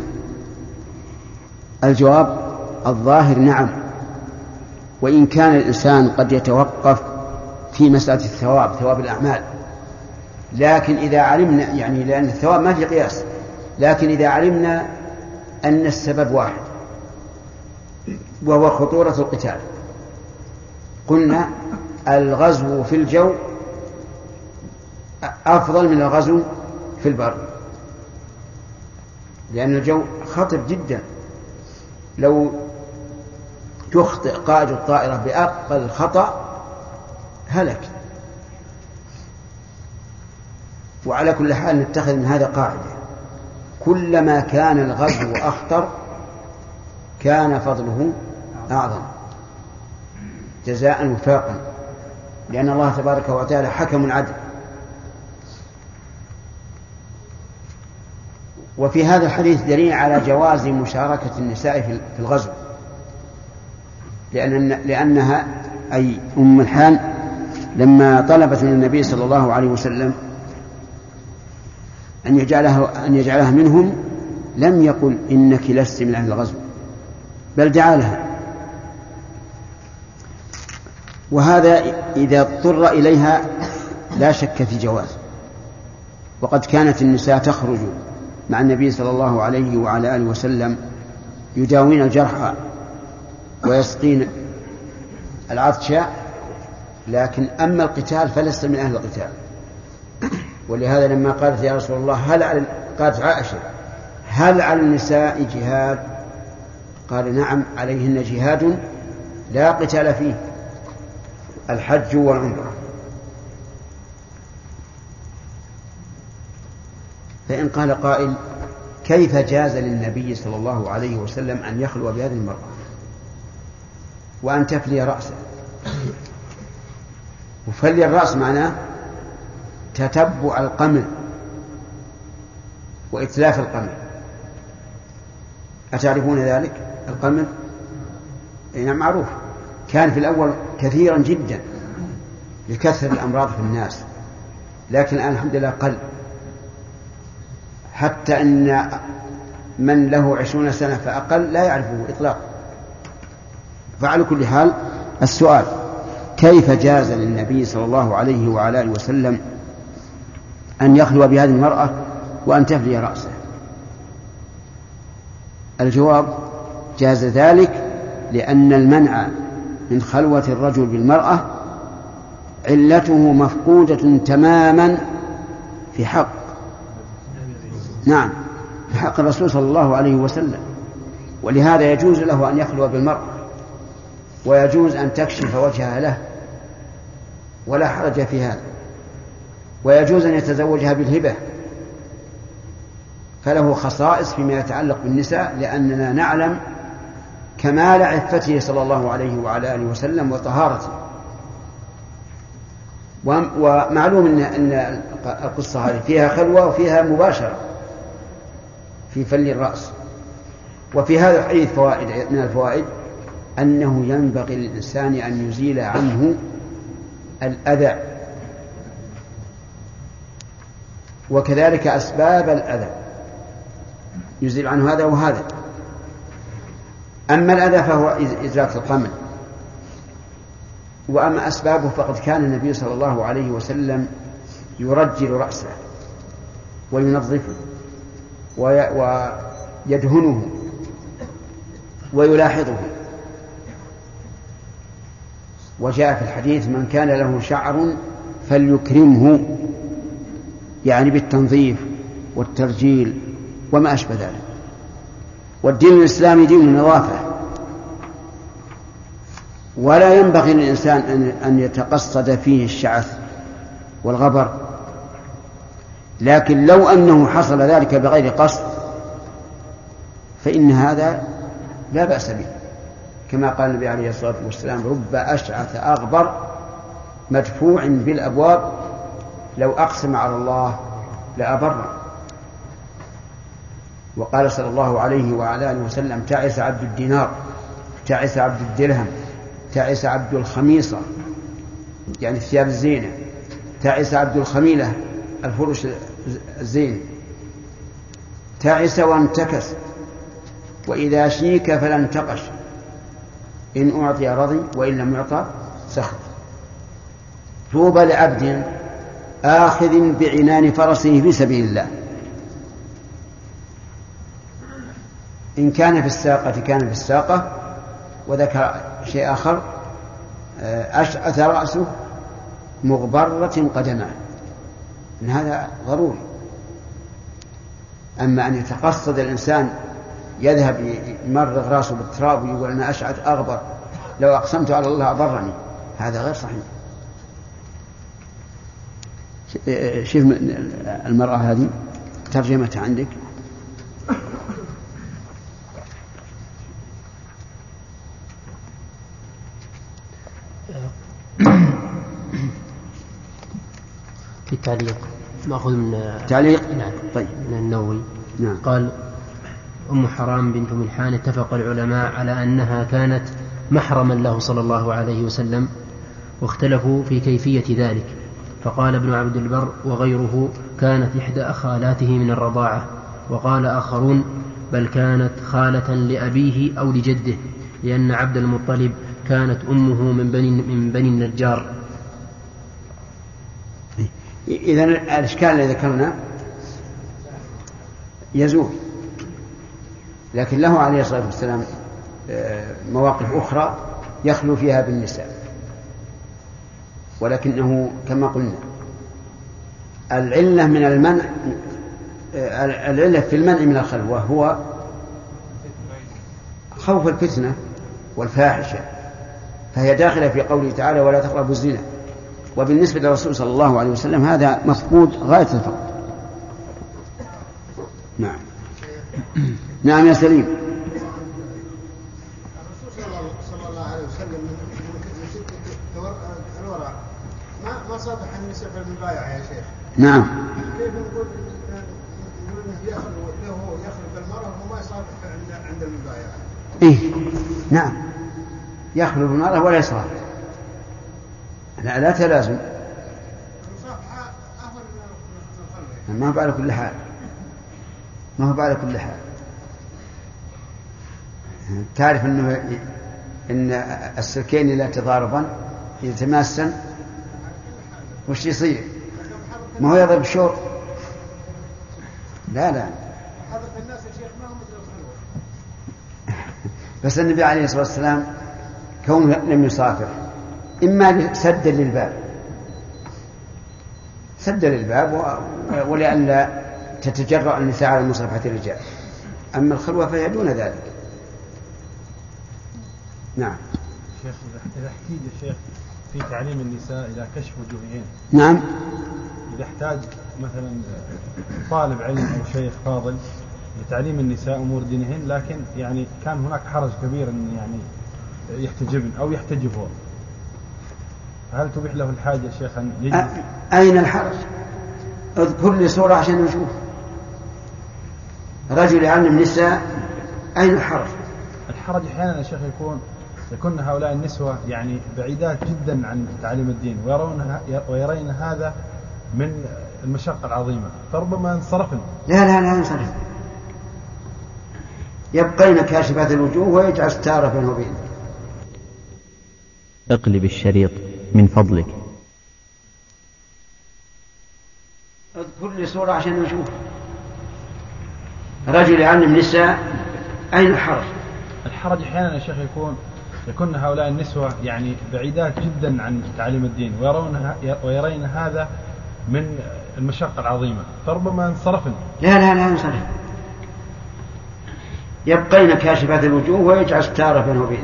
الجواب الظاهر نعم، وإن كان الإنسان قد يتوقف في مسألة الثواب، ثواب الأعمال، لكن إذا علمنا، يعني لأن الثواب ما في قياس، لكن إذا علمنا أن السبب واحد وهو خطورة القتال، قلنا الغزو في الجو أفضل من الغزو في البر، لأن الجو خطر جدا، لو تخطئ قائد الطائرة بأقل خطأ هلك. وعلى كل حال نتخذ من هذا قاعدة: كلما كان الغزو أخطر كان فضله أعظم جزاء وفاقا، لأن الله تبارك وتعالى حكم عدل. وفي هذا الحديث دليل على جواز مشاركة النساء في الغزو، لأنها أي أم الحان لما طلبت من النبي صلى الله عليه وسلم أن يجعلها منهم لم يقل إنك لست من أهل الغزو، بل دعا لها. وهذا إذا اضطر إليها لا شك في جواز. وقد كانت النساء تخرج مع النبي صلى الله عليه وعلى آله وسلم يداوين الجرحى ويسقين العطش، لكن أما القتال فلست من أهل القتال. ولهذا لما قالت يا رسول الله قالت عائشة هل على النساء جهاد؟ قال نعم عليهن جهاد لا قتال فيه، الحج والعمرة. فإن قال قائل كيف جاز للنبي صلى الله عليه وسلم أن يخلو بهذه المرأة وأن تفلي رأسه؟ وفلي الرأس معناه تتبع القمل وإتلاف القمل. أتعرفون ذلك القمل؟ نعم معروف، كان في الأول كثيرا جدا لكثرة الأمراض في الناس، لكن الآن الحمد لله قل، حتى أن من له 20 سنة فأقل لا يعرفه إطلاقا. فعلى كل حال السؤال كيف جاز للنبي صلى الله عليه وعلى آله وسلم أن يخلو بهذه المرأة وأن تفلي رأسه؟ الجواب جاز ذلك لأن المنع من خلوة الرجل بالمرأة علته مفقودة تماما في حق في حق الرسول صلى الله عليه وسلم. ولهذا يجوز له أن يخلو بالمرأة، ويجوز أن تكشف وجهها له ولا حرج في هذا، ويجوز أن يتزوجها بالهبة، فله خصائص فيما يتعلق بالنساء، لأننا نعلم كمال عفته صلى الله عليه وعلى آله وسلم وطهارته. ومعلوم أن القصة هذه فيها خلوة وفيها مباشرة في فل الرأس. وفي هذا الحديث فوائد من الفوائد أنه ينبغي للإنسان أن يزيل عنه الأذى، وكذلك أسباب الأذى يزيل عنه هذا وهذا. أما الأذى فهو إزالة القمل، وأما أسبابه فقد كان النبي صلى الله عليه وسلم يرجل رأسه وينظفه ويدهنه ويلاحظه. وجاء في الحديث من كان له شعر فليكرمه، يعني بالتنظيف والترجيل وما أشبه ذلك. والدين الإسلامي دين النظافة، ولا ينبغي للإنسان أن يتقصد فيه الشعث والغبر، لكن لو أنه حصل ذلك بغير قصد فإن هذا لا بأس به، كما قال النبي عليه الصلاة والسلام رب أشعث أغبر مدفوع بالأبواب لو أقسم على الله لأبر. وقال صلى الله عليه وعلى آله وسلم تعس عبد الدينار، تعس عبد الدرهم، تعس عبد الخميصة يعني الثياب الزينة، تعس عبد الخميلة الفرش الزين، تعس وانتكس، وإذا شيك فلا انتقش، إن أعطي رضي وإن لم يعطى سخط. طوبى لعبد آخذ بعنان فرسه في سبيل الله، إن كان في الساقة كان في الساقة. وذكر شيء آخر أشعث رأسه مغبرة قدمه، إن هذا ضروري. أما أن يتقصد الإنسان يذهب يمرغ رأسه بالتراب ويقول أنا أشعث أغبر لو أقسمت على الله أضرني، هذا غير صحيح. شوف المرأة هذه ترجمتها عندك. في التعليق مأخذ من تعليق. نعم. طيب. من النووي. نعم. قال أم حرام بنت ملحان اتفق العلماء على أنها كانت محرما له صلى الله عليه وسلم، واختلفوا في كيفية ذلك. فقال ابن عبد البر وغيره كانت إحدى أخالاته من الرضاعة، وقال آخرون بل كانت خالة لأبيه أو لجده، لأن عبد المطلب كانت أمه من بني النجار. إذن الإشكال الذي ذكرنا يزول، لكن له عليه الصلاة والسلام مواقف أخرى يخلو فيها بالنساء، ولكنه كما قلنا العلة من المنع، العلة في المنع من الخلوة هو خوف الفتنة والفاحشة، فهي داخلة في قوله تعالى ولا تقربوا الزنا. وبالنسبة للرسول صلى الله عليه وسلم هذا مفقود غاية الفقد. نعم. نعم يا سليم. الرسول صلى الله عليه وسلم من شدة الورع ما صافح النساء في المبايع يا شيخ. نعم. كيف نقول يخلف المرأة وما يصافح عند المبايع؟ إيه نعم، يخلف المرأة ولا يصافح، لا تلازم. المصافحة أفضل من الخلوة. ما هو على كل حال، ما هو على كل حال. تعرف إن السلكين لا تضاربا يتماسن وش يصير؟ ما هو يضرب الشوط. لا حضرة الناس يا شيخ ما هم مثل الخلوة. بس النبي عليه الصلاة والسلام كون لم يصافح إما سد للباب ولئلا تتجرأ النساء على مصافحة الرجال. أما الخلوة فهي دون ذلك. نعم. شيخ إذا احتاج الشيخ في تعليم النساء إلى كشف وجوههن. نعم. إذا احتاج مثلا طالب علم أو شيخ فاضل لتعليم النساء أمور دينهن، لكن يعني كان هناك حرج كبير أن يعني يحتجبن أو يحتجبون، هل تبيح له الحاجة يا شيخ أن يجلس؟ أين الحرج؟ اذكر لي صورة عشان نشوف. رجل يعلم نساء، أين الحرج؟ الحرج أحيانا يا شيخ يكون هؤلاء النسوة يعني بعيدات جدا عن تعليم الدين ويرين هذا من المشقة العظيمة، فربما انصرفن. لا ينصرف، يبقين كاشفات الوجوه ويجعل ستارة بينه وبينه. اقلب الشريط من فضلك. اذكر لي صورة عشان نشوف. رجل يعلم نساء، أين الحرج؟ الحرج أحيانا يا شيخ يكون هؤلاء النسوة يعني بعيدات جدا عن تعليم الدين ويرين هذا من المشقة العظيمة، فربما انصرفن. لا ينصرف، يبقين كاشفات الوجوه ويجعل ستارة بينه وبينه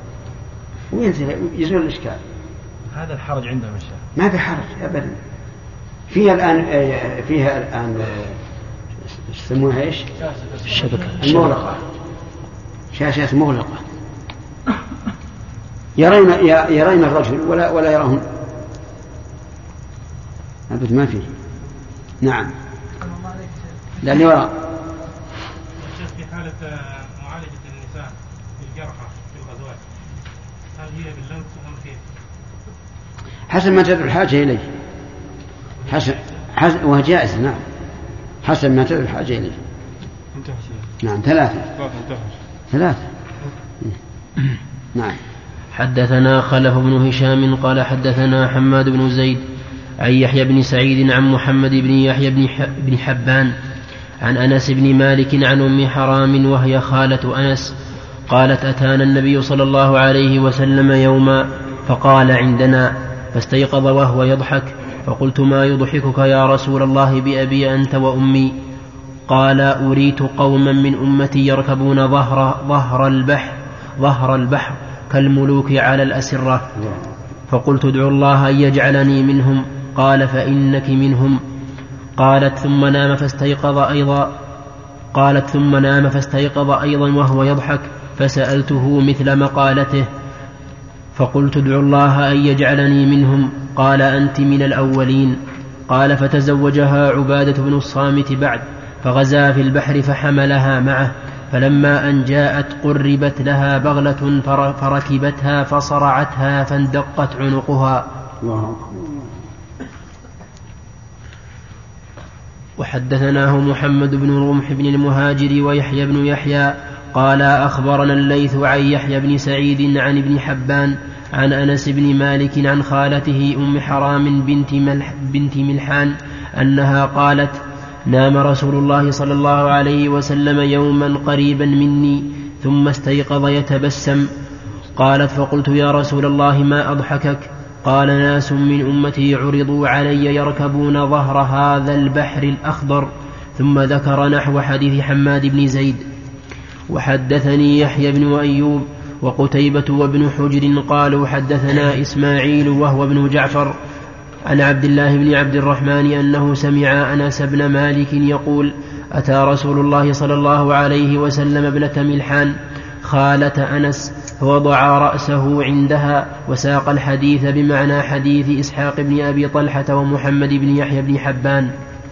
ويزول الإشكال. هذا الحرج عندهم الشيخ. ما في حرج أبدا. فيها الآن يسمونها إيش؟ الشبكة المغلقة، شاشات مغلقة، يرين الرجل ولا يراهن أبد، ما فيه. نعم. لأني وراء. في حالة معالجة النساء بالجرحى في الغزوات، هل هي باللمس أم كيف؟ حسب ما تدعو الحاجة إليه، حسب وهو جائز. نعم، حسب ما تدعو الحاجة إليه. نعم. ثلاثة. نعم. حدثنا خلف بن هشام قال حدثنا حماد بن زيد عن يحيى بن سعيد عن محمد بن يحيى بن حبان عن أنس بن مالك عن أم حرام وهي خالة أنس قالت أتانا النبي صلى الله عليه وسلم يوما فقال عندنا، فاستيقظ وهو يضحك، فقلت ما يضحكك يا رسول الله بأبي أنت وأمي؟ قال أريت قوما من أمتي يركبون ظهر البحر كالملوك على الأسرة، فقلت ادعوا الله أن يجعلني منهم. قال فإنك منهم. قالت ثم نام فاستيقظ أيضا وهو يضحك، فسألته مثل مقالته، فقلت ادعوا الله أن يجعلني منهم. قال أنت من الأولين. قال فتزوجها عبادة بن الصامت بعد، فغزا في البحر فحملها معه، فلما أن جاءت قربت لها بغلة فركبتها فصرعتها فاندقت عنقها. وحدثناه محمد بن رمح بن المهاجر ويحيى بن يحيى قال أخبرنا الليث عن يحيى بن سعيد عن ابن حبان عن أنس بن مالك عن خالته أم حرام بنت ملحان أنها قالت نام رسول الله صلى الله عليه وسلم يوما قريبا مني ثم استيقظ يتبسم. قالت فقلت يا رسول الله ما أضحكك؟ قال ناس من أمتي عرضوا علي يركبون ظهر هذا البحر الأخضر. ثم ذكر نحو حديث حماد بن زيد. وحدثني يحيى بن أيوب وقتيبة وابن حجر قالوا حدثنا إسماعيل وهو ابن جعفر عن عبد الله بن عبد الرحمن أنه سمع أنس بن مالك يقول أتى رسول الله صلى الله عليه وسلم ابنة ملحان خالة أنس فوضع رأسه عندها وساق الحديث بمعنى حديث إسحاق بن أبي طلحة ومحمد بن يحيى بن حبان.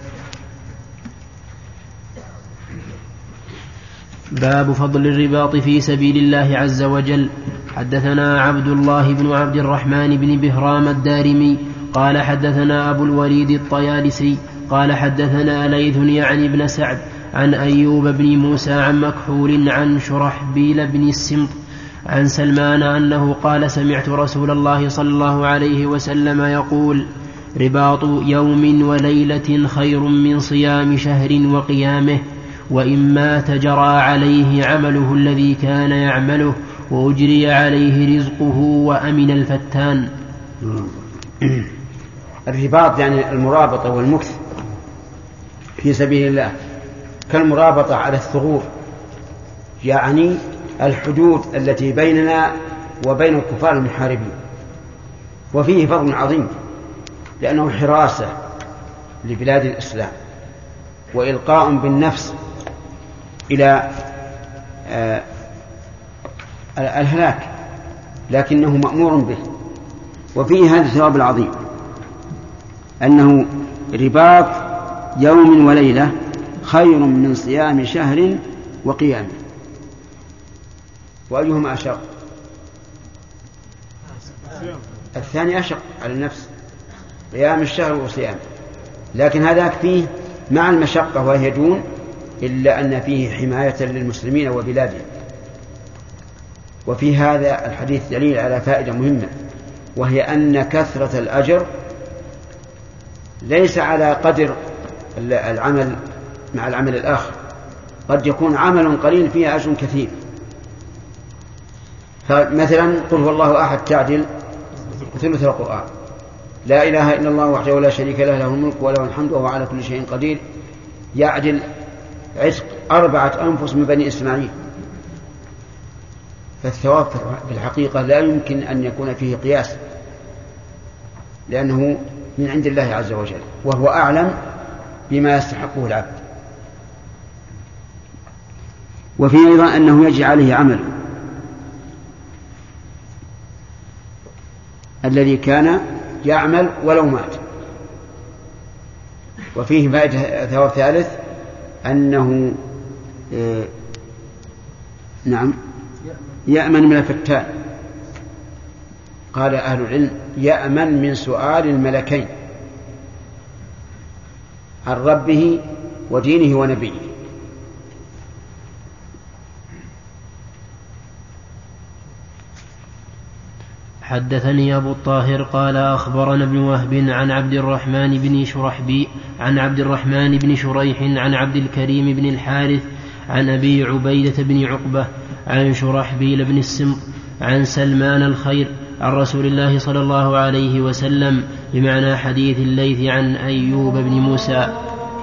باب فضل الرباط في سبيل الله عز وجل. حدثنا عبد الله بن عبد الرحمن بن بهرام الدارمي قال حدثنا أبو الوليد الطيالسي قال حدثنا ليث يعني بن سعد عن أيوب بن موسى عن مكحول عن شرحبيل بن السمط عن سلمان أنه قال سمعت رسول الله صلى الله عليه وسلم يقول رباط يوم وليلة خير من صيام شهر وقيامه وإن مات جرى عليه عمله الذي كان يعمله وأجري عليه رزقه وأمن الفتان. الرباط يعني المرابطة والمكث في سبيل الله كالمرابطة على الثغور، يعني الحدود التي بيننا وبين الكفار المحاربين. وفيه فضل عظيم لأنه حراسة لبلاد الإسلام وإلقاء بالنفس إلى الهلاك، لكنه مأمور به. وفيه هذا الثواب العظيم أنه رباط يوم وليلة خير من صيام شهر وقيامه. وأيهما أشق؟ الثاني أشق على النفس، قيام الشهر وصيامه، لكن هذاك فيه مع المشقة وهي دون، إلا أن فيه حماية للمسلمين وبلادهم. وفي هذا الحديث دليل على فائدة مهمة، وهي أن كثرة الأجر ليس على قدر العمل مع العمل الآخر. قد يكون عمل قليل فيه أجر كثير، فمثلا قل هو الله أحد تعدل ثلث القرآن، لا إله إلا الله وحده لا شريك له له الملك وله الحمد وهو على كل شيء قدير، يعدل عتق 4 أنفس من بني إسماعيل. فالثواب في الحقيقة لا يمكن أن يكون فيه قياس، لأنه من عند الله عز وجل وهو أعلم بما يستحقه العبد. وفيه أيضا أنه يجري عليه عمل الذي كان يعمل ولو مات. وفيه فائدة ثواب ثالث أنه يأمن من الفتان. قال أهل العلم يأمن من سؤال الملكين عن ربه ودينه ونبيه. حدثني أبو الطاهر قال أخبرنا ابن وهب عن عبد الرحمن بن شريح عن عبد الكريم بن الحارث عن أبي عبيدة بن عقبة عن شرحبيل بن السمط عن سلمان الخير عن رسول الله صلى الله عليه وسلم بمعنى حديث الليث عن أيوب بن موسى.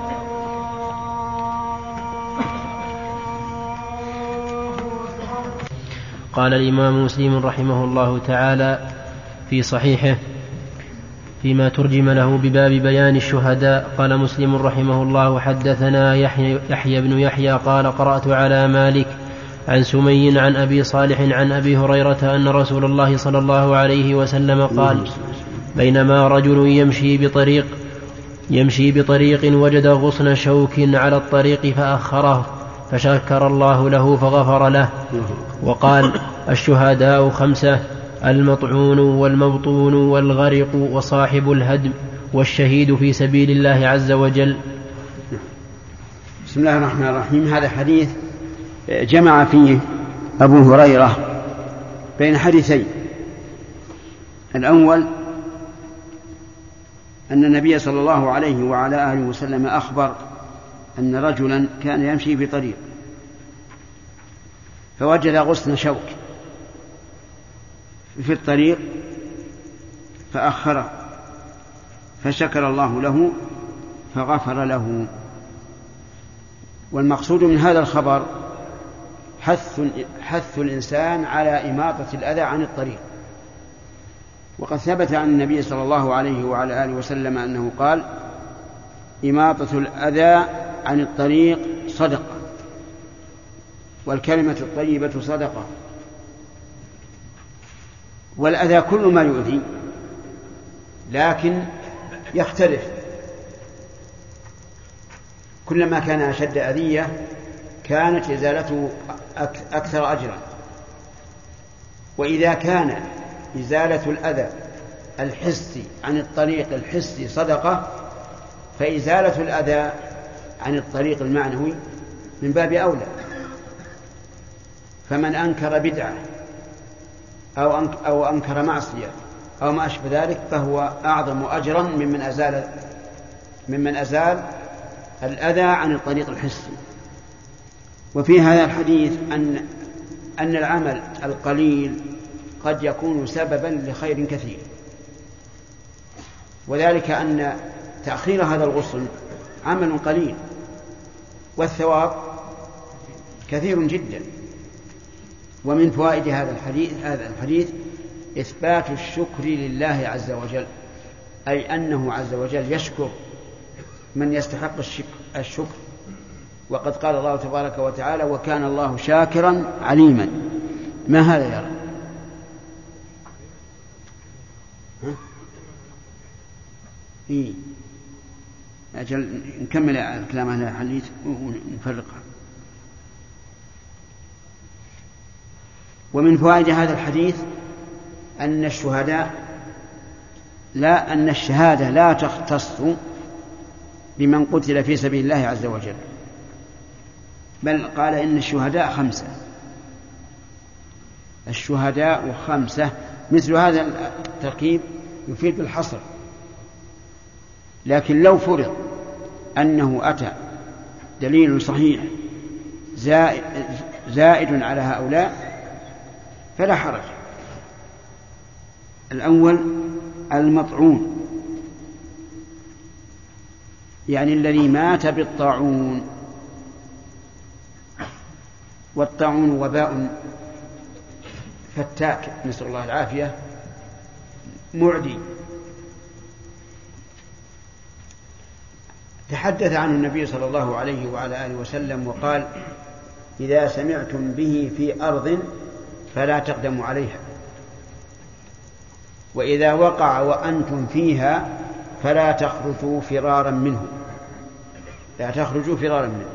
قال الإمام مسلم رحمه الله تعالى في صحيحه فيما ترجم له بباب بيان الشهداء، قال مسلم رحمه الله حدثنا يحيى بن يحيى قال قرأت على مالك عن سمي عن أبي صالح عن أبي هريرة أن رسول الله صلى الله عليه وسلم قال بينما رجل يمشي بطريق وجد غصن شوك على الطريق فأخره فشكر الله له فغفر له. وقال الشهداء 5: المطعون والمبطون والغرق وصاحب الهدم والشهيد في سبيل الله عز وجل. بسم الله الرحمن الرحيم. هذا حديث جمع فيه أبو هريرة بين حديثين. الأول أن النبي صلى الله عليه وعلى آله وسلم أخبر أن رجلا كان يمشي في طريق فوجد غصن شوك في الطريق فأخره فشكر الله له فغفر له. والمقصود من هذا الخبر حث الإنسان على إماطة الأذى عن الطريق. وقد ثبت عن النبي صلى الله عليه وعلى آله وسلم أنه قال: إماطة الأذى عن الطريق صدقة، والكلمة الطيبة صدقة. والأذى كل ما يؤذي، لكن يختلف، كلما كان أشد أذية كانت إزالته أكثر أجرا. وإذا كان إزالة الأذى الحسي عن الطريق الحسي صدقة، فإزالة الأذى عن الطريق المعنوي من باب أولى. فمن أنكر بدعة أو أنكر معصية أو ما أشبه ذلك فهو أعظم أجرا ممن أزال الأذى عن الطريق الحسي. وفي هذا الحديث أن العمل القليل قد يكون سببا لخير كثير، وذلك أن تأخير هذا الغسل عمل قليل والثواب كثير جدا. ومن فوائد هذا الحديث إثبات الشكر لله عز وجل، أي أنه عز وجل يشكر من يستحق الشكر. وقد قال الله تبارك وتعالى: وكان الله شاكرا عليما. ما هذا يا رب؟ أجل نكمل الكلام على الحديث ونفرقها. ومن فوائد هذا الحديث أن الشهادة لا تختص بمن قتل في سبيل الله عز وجل، بل قال إن الشهداء 5. الشهداء 5. مثل هذا التركيب يفيد الحصر. لكن لو فرض أنه أتى دليل صحيح زائد على هؤلاء فلا حرج. الأول المطعون، يعني الذي مات بالطاعون. والطاعون وباء فتاك، نسأل الله العافية، معدي. تحدث عنه النبي صلى الله عليه وعلى آله وسلم وقال: إذا سمعتم به في أرض فلا تقدموا عليها، وإذا وقع وأنتم فيها فلا تخرجوا فرارا منه. لا تخرجوا فرارا منه.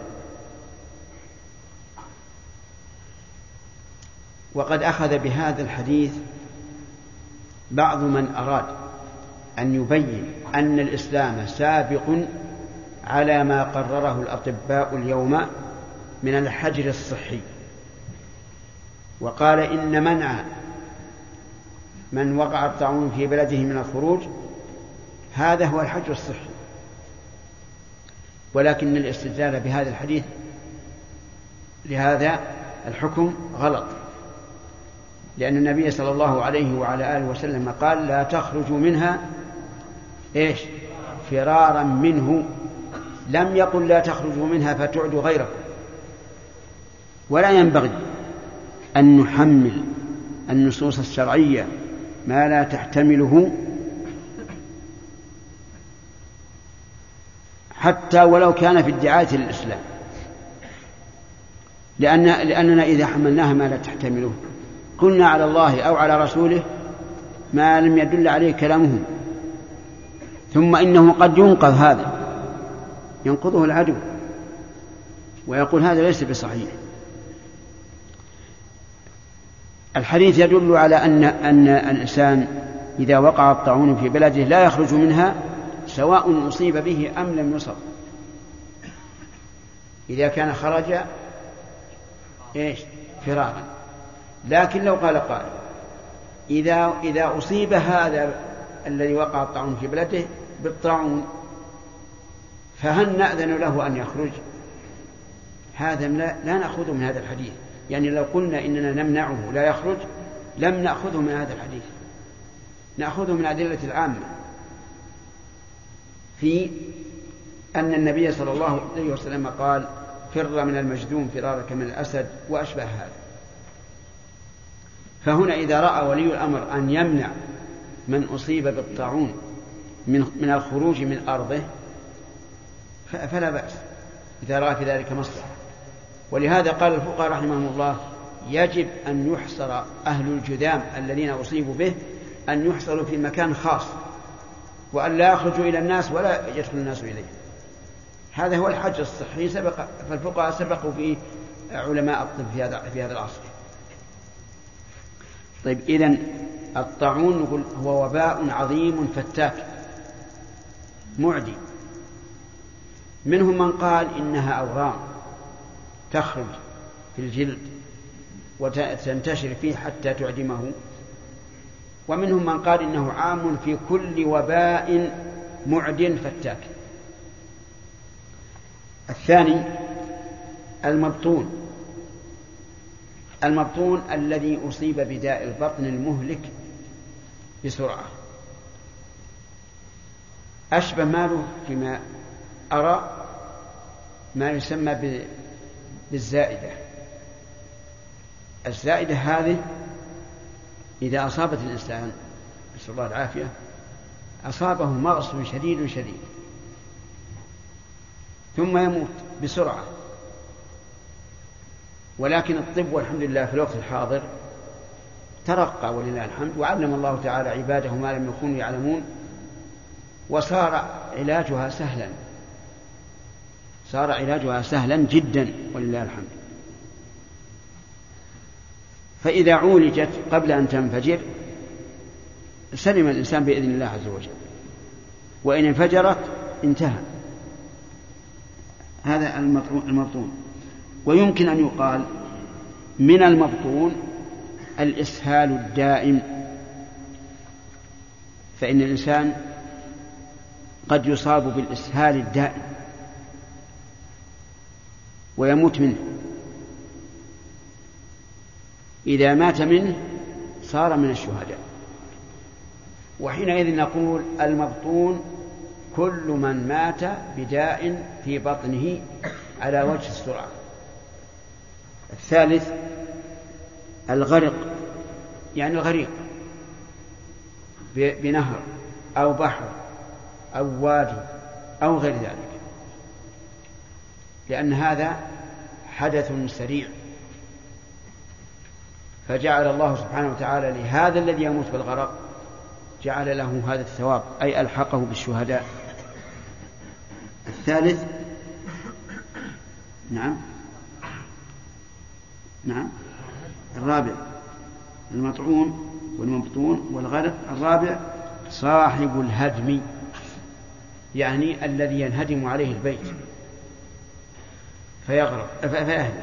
وقد أخذ بهذا الحديث بعض من أراد أن يبين أن الإسلام سابق على ما قرره الأطباء اليوم من الحجر الصحي، وقال إن منع من وقع الطاعون في بلده من الخروج هذا هو الحجر الصحي. ولكن الاستدلال بهذا الحديث لهذا الحكم غلط، لأن النبي صلى الله عليه وعلى آله وسلم قال: لا تخرجوا منها فرارا منه. لم يقل لا تخرجوا منها فتعدوا غيركم. ولا ينبغي أن نحمل النصوص الشرعية ما لا تحتمله، حتى ولو كان في ادعاء للإسلام، لأننا إذا حملناها ما لا تحتمله قلنا على الله أو على رسوله ما لم يدل عليه كلامه. ثم إنه قد ينقض هذا، ينقضه العدو ويقول هذا ليس بصحيح. الحديث يدل على أن الإنسان إذا وقع الطاعون في بلده لا يخرج منها سواء أصيب به أم لم يصب. إذا كان خرج فرارا. لكن لو قال قائل إذا أصيب هذا الذي وقع الطاعون في بلده بالطاعون فهل نأذن له أن يخرج؟ هذا لا نأخذه من هذا الحديث. يعني لو قلنا إننا نمنعه لا يخرج لم نأخذه من هذا الحديث، نأخذه من أدلة العامة في أن النبي صلى الله عليه وسلم قال فر من المجذوم فرارك من الأسد وأشبه هذا. فهنا إذا رأى ولي الأمر أن يمنع من أصيب بالطاعون من الخروج من أرضه فلا بأس إذا رأى في ذلك مصلحة. ولهذا قال الفقهاء رحمهم الله يجب أن يحصر أهل الجذام الذين أصيبوا به أن يحصروا في مكان خاص وأن لا يخرجوا إلى الناس ولا يدخل الناس إليه. هذا هو الحج الصحي فالفقهاء سبقوا فيه علماء الطب في هذا العصر. طيب إذن الطاعون نقول هو وباء عظيم فتاك معدي. منهم من قال إنها أورام تخرج في الجلد وتنتشر فيه حتى تعدمه، ومنهم من قال إنه عام في كل وباء معد فتاك. الثاني المبطون الذي أصيب بداء البطن المهلك بسرعة، أشبه ماله فيما أرى ما يسمى بالزائدة. الزائدة هذه إذا أصابت الإنسان نسأل الله العافية أصابه مغص شديد ثم يموت بسرعة. ولكن الطب والحمد لله في الوقت الحاضر ترقى ولله الحمد، وعلم الله تعالى عباده ما لم يكونوا يعلمون، وصار علاجها سهلا جدا ولله الحمد. فإذا عولجت قبل أن تنفجر سلم الإنسان بإذن الله عز وجل، وإن انفجرت انتهى. هذا المبطون. ويمكن أن يقال من المبطون الإسهال الدائم، فإن الإنسان قد يصاب بالإسهال الدائم ويموت منه. إذا مات منه صار من الشهداء. وحينئذ نقول المبطون كل من مات بداء في بطنه على وجه السرعة. الثالث الغرق، يعني الغريق بنهر أو بحر أو وادي أو غير ذلك، لأن هذا حدث سريع، فجعل الله سبحانه وتعالى لهذا الذي يموت بالغرق جعل له هذا الثواب، أي ألحقه بالشهداء. الثالث نعم الرابع المطعون والمبطون والغرق. الرابع صاحب الهدم، يعني الذي ينهدم عليه البيت فيهلك،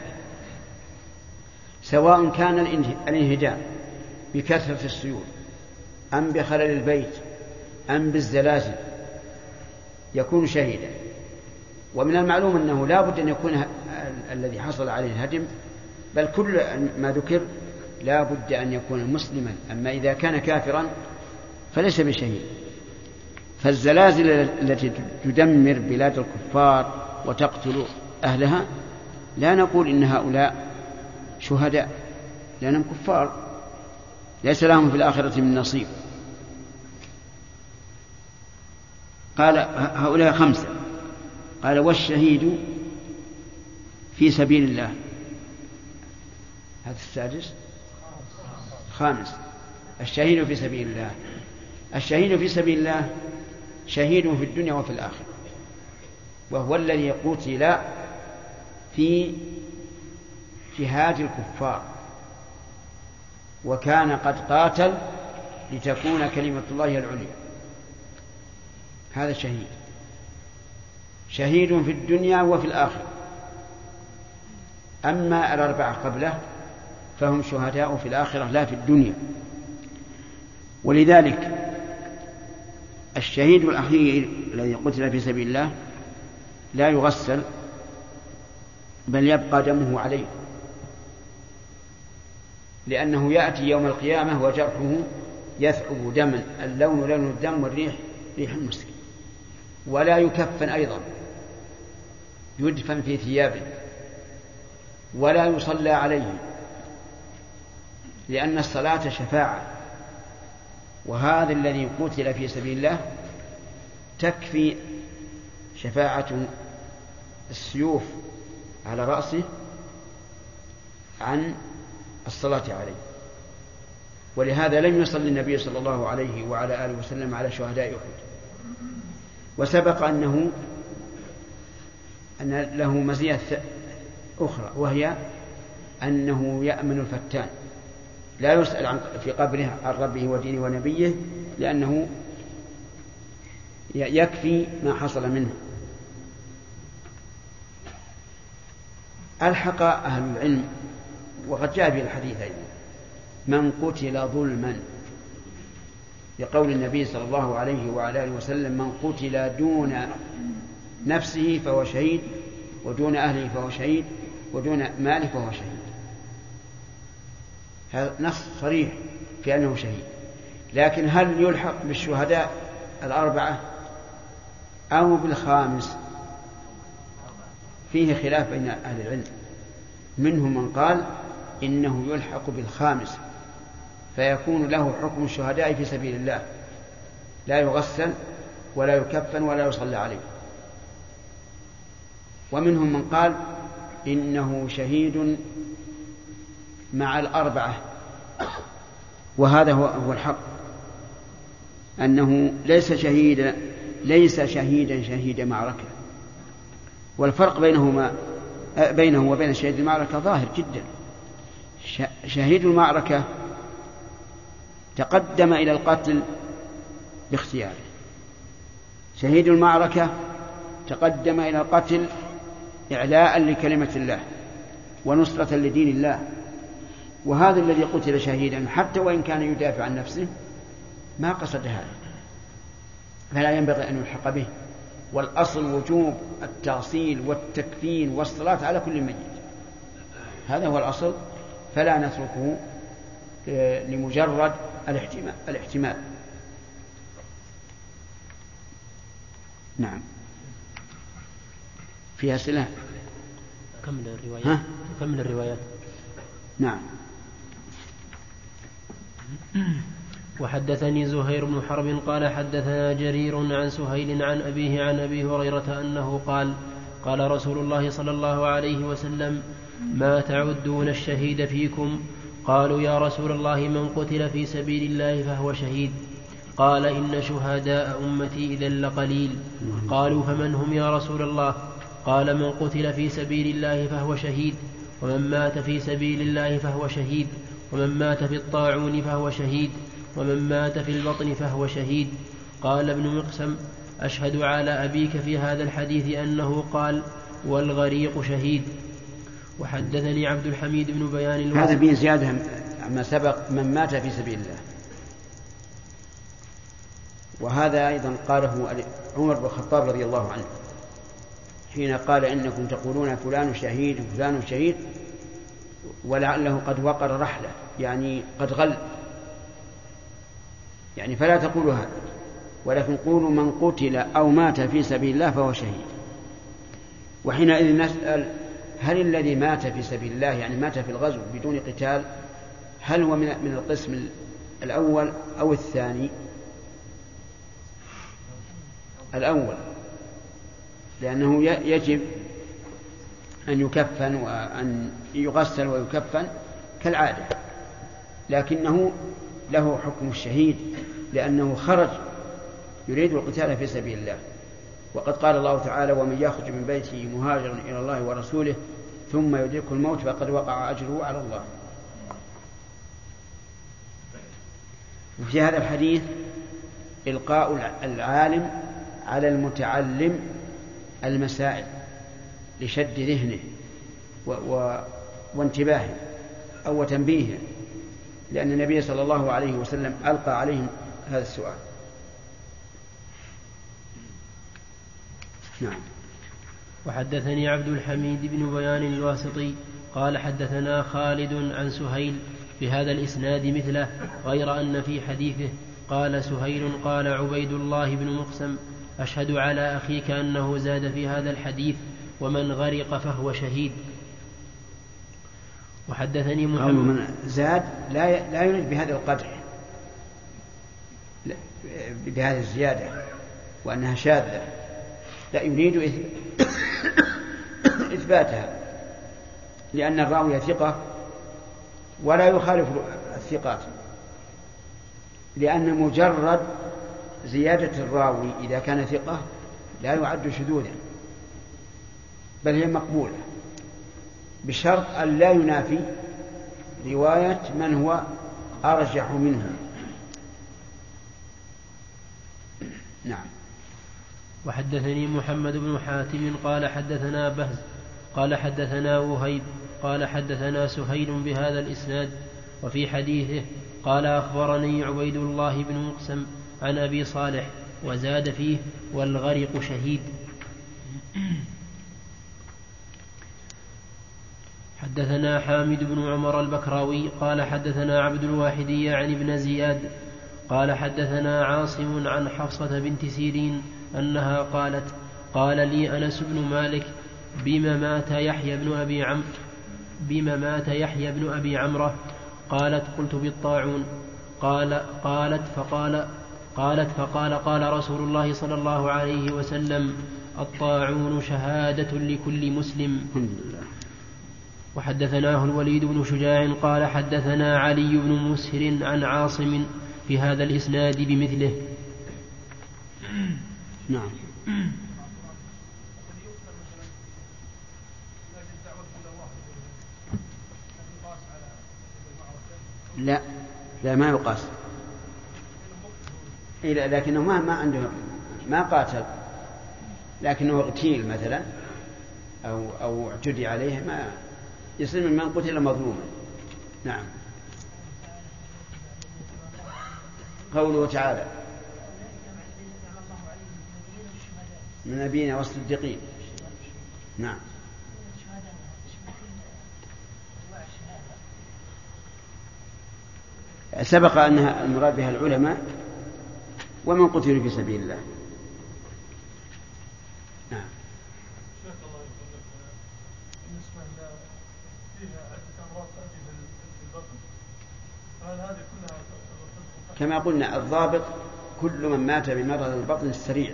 سواء كان الانهدام بكثرة السيول أم بخلل البيت أم بالزلازل يكون شهيدا. ومن المعلوم أنه لا بد أن يكون الذي حصل عليه الهدم، بل كل ما ذكر لا بد أن يكون مسلما. أما إذا كان كافرا فليس بشهيد. فالزلازل التي تدمر بلاد الكفار وتقتل أهلها لا نقول إن هؤلاء شهداء، لأنهم كفار ليس لهم في الآخرة من نصيب. قال هؤلاء 5. قال والشهيد في سبيل الله، هذا السادس. 5 الشهيد في سبيل الله. الشهيد في سبيل الله شهيد في الدنيا وفي الآخرة، وهو الذي قتل في جهاد الكفار وكان قد قاتل لتكون كلمة الله العليا. هذا شهيد في الدنيا وفي الآخرة. أما الأربعة قبله فهم شهداء في الآخرة لا في الدنيا. ولذلك الشهيد الأخير الذي قتل في سبيل الله لا يغسل بل يبقى دمه عليه، لأنه يأتي يوم القيامة وجرحه يثعب دما، اللون لون الدم والريح ريح المسك. ولا يكفن أيضا، يدفن في ثيابه ولا يصلى عليه، لأن الصلاة شفاعة، وهذا الذي قتل في سبيل الله تكفي شفاعة السيوف على رأسه عن الصلاة عليه. ولهذا لم يصل النبي صلى الله عليه وعلى آله وسلم على شهداء أحد. وسبق أن له مزية أخرى، وهي أنه يأمن الفتان، لا يسأل في قبره عن ربه ودينه ونبيه، لأنه يكفي ما حصل منه. ألحق أهل العلم، وقد جاء في الحديث أيضا، من قتل ظلما، لقول النبي صلى الله عليه وعلى آله وسلم: من قتل دون نفسه فهو شهيد، ودون أهله فهو شهيد، ودون ماله فهو شهيد. هذا نص صريح في أنه شهيد. لكن هل يلحق بالشهداء الأربعة أو بالخامس؟ فيه خلاف بين أهل العلم، منهم من قال إنه يلحق بالخامس فيكون له حكم الشهداء في سبيل الله، لا يغسل ولا يكفن ولا يصلى عليه. ومنهم من قال إنه شهيد مع الأربعة، وهذا هو الحق، أنه ليس شهيدا شهيد معركة. والفرق بينه وبين شهيد المعركة ظاهر جدا. شهيد المعركة تقدم إلى القتل باختياره، شهيد المعركة تقدم إلى القتل إعلاء لكلمة الله ونصرة لدين الله. وهذا الذي قتل شهيدا حتى وإن كان يدافع عن نفسه ما قصد هذا، فلا ينبغي أن يلحق به. والأصل وجوب التأصيل والتكفين والصلاة على كل ميت، هذا هو الأصل، فلا نتركه لمجرد الاحتمال. نعم. فيها أسئلة؟ كمل الروايات. نعم. وحدثني زهير بن حرب قال حدثنا جرير عن سهيل عن أبيه عن أبي هريرة أنه قال: قال رسول الله صلى الله عليه وسلم: ما تعدون الشهيد فيكم؟ قالوا: يا رسول الله من قتل في سبيل الله فهو شهيد. قال: إن شهداء أمتي إذا لقليل. قالوا: فمن هم يا رسول الله؟ قال: من قتل في سبيل الله فهو شهيد، ومن مات في سبيل الله فهو شهيد، ومن مات في الطاعون فهو شهيد، ومن مات في البطن فهو شهيد. قال ابن مقسم: أشهد على أبيك في هذا الحديث أنه قال: والغريق شهيد. وحدثني عبد الحميد بن بيان هذا به زيادة ما سبق: من مات في سبيل الله. وهذا أيضا قاله عمر بن الخطاب رضي الله عنه حين قال: إنكم تقولون فلان شهيد وفلان شهيد، ولعله قد وقر رحلة، يعني قد غل، يعني فلا تقولوا هذا، ولكن قولوا من قتل أو مات في سبيل الله فهو شهيد. وحينئذ نسأل: هل الذي مات في سبيل الله يعني مات في الغزو بدون قتال هل هو من القسم الأول أو الثاني؟ الأول، لأنه يجب أن يكفن وأن يغسل ويكفن كالعادة، لكنه له حكم الشهيد لأنه خرج يريد القتال في سبيل الله. وقد قال الله تعالى: ومن يخرج من بيته مهاجرا إلى الله ورسوله ثم يدركه الموت فقد وقع أجره على الله. وفي هذا الحديث إلقاء العالم على المتعلم المسائل لشد ذهنه وانتباه أو تنبيه، لأن النبي صلى الله عليه وسلم ألقى عليهم هذا السؤال. نعم. وحدثني عبد الحميد بن بيان الواسطي قال حدثنا خالد عن سهيل بهذا الإسناد مثله، غير أن في حديثه قال سهيل قال عبيد الله بن مقسم أشهد على أخيك أنه زاد في هذا الحديث ومن غرق فهو شهيد. وحدثني محمد من زاد لا يريد بهذا القدر، بهذه الزيادة وأنها شاذة، لا يريد إثباتها، لأن الراوي ثقة ولا يخالف الثقات، لأن مجرد زيادة الراوي إذا كان ثقة لا يعد شذوذا، بل هي مقبولة بشرط أن لا ينافي رواية من هو أرجح منه. نعم. وحدثني محمد بن حاتم قال حدثنا بهز قال حدثنا وهيب قال حدثنا سهيل بهذا الإسناد، وفي حديثه قال أخبرني عبيد الله بن مقسم عن أبي صالح وزاد فيه والغرق شهيد. حدثنا حامد بن عمر البكراوي قال حدثنا عبد الواحد يعني ابن زياد قال حدثنا عاصم عن حفصة بنت سيرين أنها قالت قال لي أنس بن مالك بما مات يحيى بن أبي عمرة؟ قالت قلت بالطاعون. قالت فقال قال رسول الله صلى الله عليه وسلم الطاعون شهادة لكل مسلم. وحدثناه الوليد بن شجاع قال حدثنا علي بن مسهر عن عاصم في هذا الإسناد بمثله. نعم. لا ما يقاس، لكنه ما عنده ما قاتل، لكنه اغتيل مثلا أو اعتدي عليه ما يصير من قتل مظلوما. نعم. قوله تعالى من نبينا والصديقين. نعم. سبق أنها المراد بها العلماء ومن قتلوا في سبيل الله. نعم. كما قلنا الضابط كل من مات بمرض البطن السريع.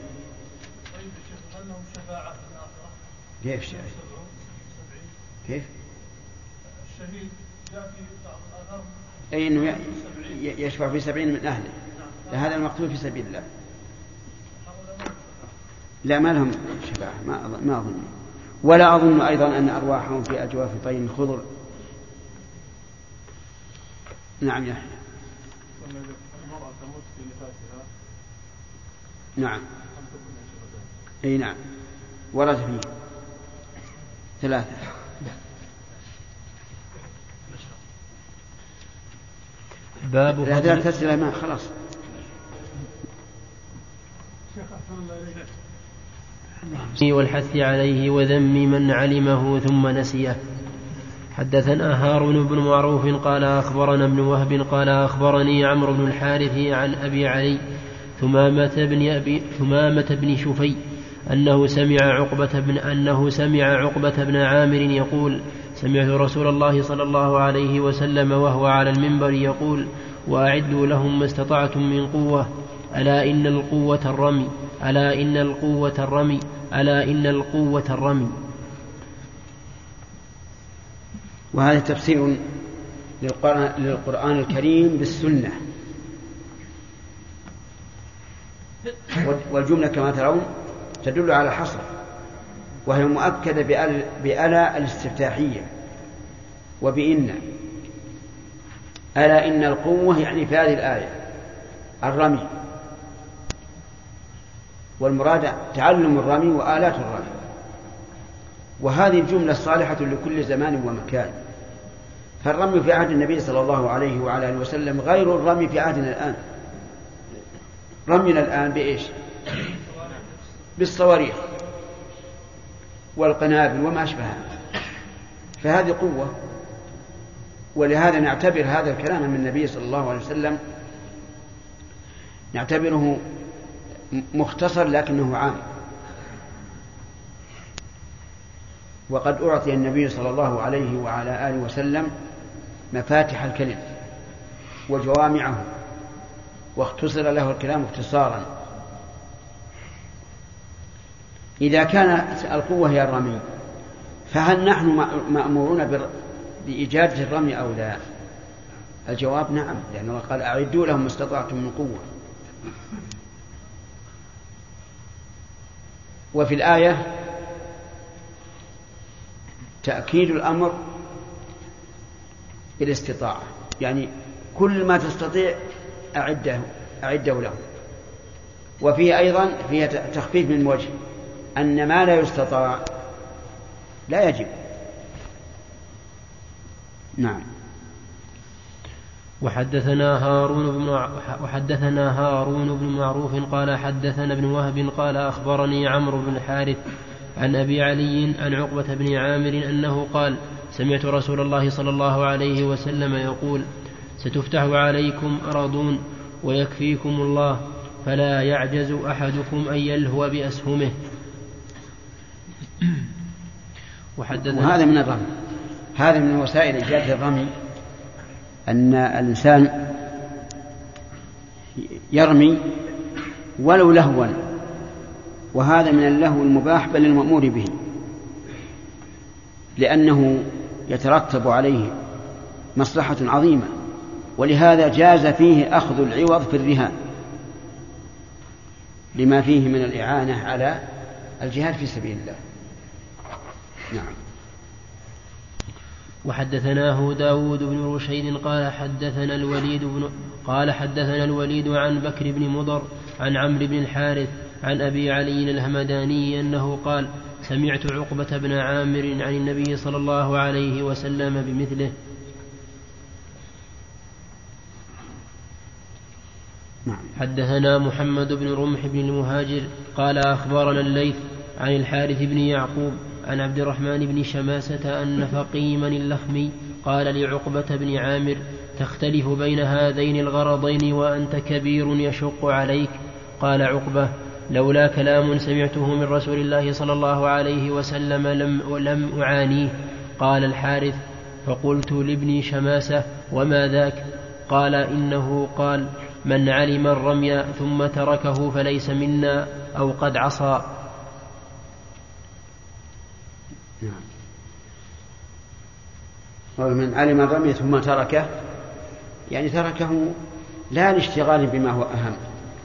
كيف شيء؟ كيف؟ الشهيد جاء في بعض الآثار أي أنه يشفع في 70 من أهله، هذا المقتول في سبيل الله. لا ما لهم شفاعة، ما أظن، ولا أظن أيضا أن أرواحهم في أجواف طين خضر. نعم يحيى. نعم. أي نعم ورد فيه 3. باب لا تسأل ما خلاص. والحث عليه وذم من علمه ثم نسيه. حدثنا هارون بن معروف قال أخبرنا ابن وهب قال أخبرني عمرو بن الحارث عن أبي علي ثمامة بن شفي أنه سمع عقبة بن عامر يقول سمعت رسول الله صلى الله عليه وسلم وهو على المنبر يقول وأعدوا لهم ما استطعتم من قوة ألا إن القوة الرمي ألا إن القوة الرمي ألا إن القوة الرمي. وهذا تفسير للقرآن الكريم بالسنة، والجملة كما ترون تدل على حصر، وهي مؤكدة بألا الاستفتاحية وبإن. ألا إن القوة يعني في هذه الآية الرمي، والمراد تعلم الرمي وآلات الرمي. وهذه الجملة صالحة لكل زمان ومكان. فالرمي في عهد النبي صلى الله عليه وعلى آله وسلم غير الرمي في عهدنا الآن. رمينا الآن بإيش؟ بالصواريخ والقنابل وما أشبهها، فهذه قوة. ولهذا نعتبر هذا الكلام من النبي صلى الله عليه وسلم نعتبره مختصر لكنه عام. وقد أعطي النبي صلى الله عليه وعلى آله وسلم مفاتح الكلم وجوامعه، واختصر له الكلام اختصارا. إذا كانت القوة هي الرمي، فهل نحن مأمورون بإجادة الرمي أو لا؟ الجواب نعم، لأن الله قال أعدوا لهم ما استطعتم من قوة. وفي الآية تأكيد الأمر بالاستطاعة، يعني كل ما تستطيع أعده له. وفيه أيضا فيه تخفيف من وجه أن ما لا يستطاع لا يجب. نعم. وحدثنا هارون بن معروف قال حدثنا ابن وهب قال أخبرني عمرو بن الحارث عن أبي علي عن عقبة بن عامر أنه قال سمعت رسول الله صلى الله عليه وسلم يقول ستفتح عليكم أرضون ويكفيكم الله فلا يعجز أحدكم أن يلهو بأسهمه. وهذا من الرمي، هذا من وسائل إيجاد الرمي، أن الإنسان يرمي ولو لهوا، وهذا من اللهو المباح بل المأمور به، لأنه يترتب عليه مصلحة عظيمة، ولهذا جاز فيه أخذ العوض في الرهان لما فيه من الإعانة على الجهاد في سبيل الله. نعم. وحدثناه داود بن رشيد قال حدثنا الوليد عن بكر بن مضر عن عمرو بن الحارث عن أبي علي الهمداني أنه قال سمعت عقبة بن عامر عن النبي صلى الله عليه وسلم بمثله. حدثنا محمد بن رمح بن المهاجر قال أخبرنا الليث عن الحارث بن يعقوب عن عبد الرحمن بن شماسة أن فقيما اللخمي قال لعقبة بن عامر تختلف بين هذين الغرضين وأنت كبير يشق عليك. قال عقبة لولا كلام سمعته من رسول الله صلى الله عليه وسلم لم أعانيه. قال الحارث فقلت لابن شماسة وما ذاك؟ قال إنه قال من علم الرمي ثم تركه فليس منا أو قد عصى. ومن علم الرمي ثم تركه يعني تركه لا لاشتغال بما هو أهم،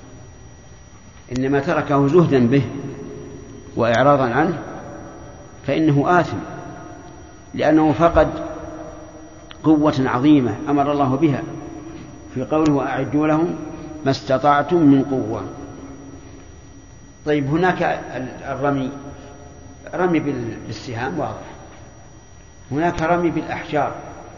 إنما تركه زهدا به وإعراضا عنه، فإنه آثم، لأنه فقد قوة عظيمة أمر الله بها في قوله وأعدوا لهم ما استطعتم من قوة. طيب هناك رمي بالسهام واضح، هناك رمي بالأحجار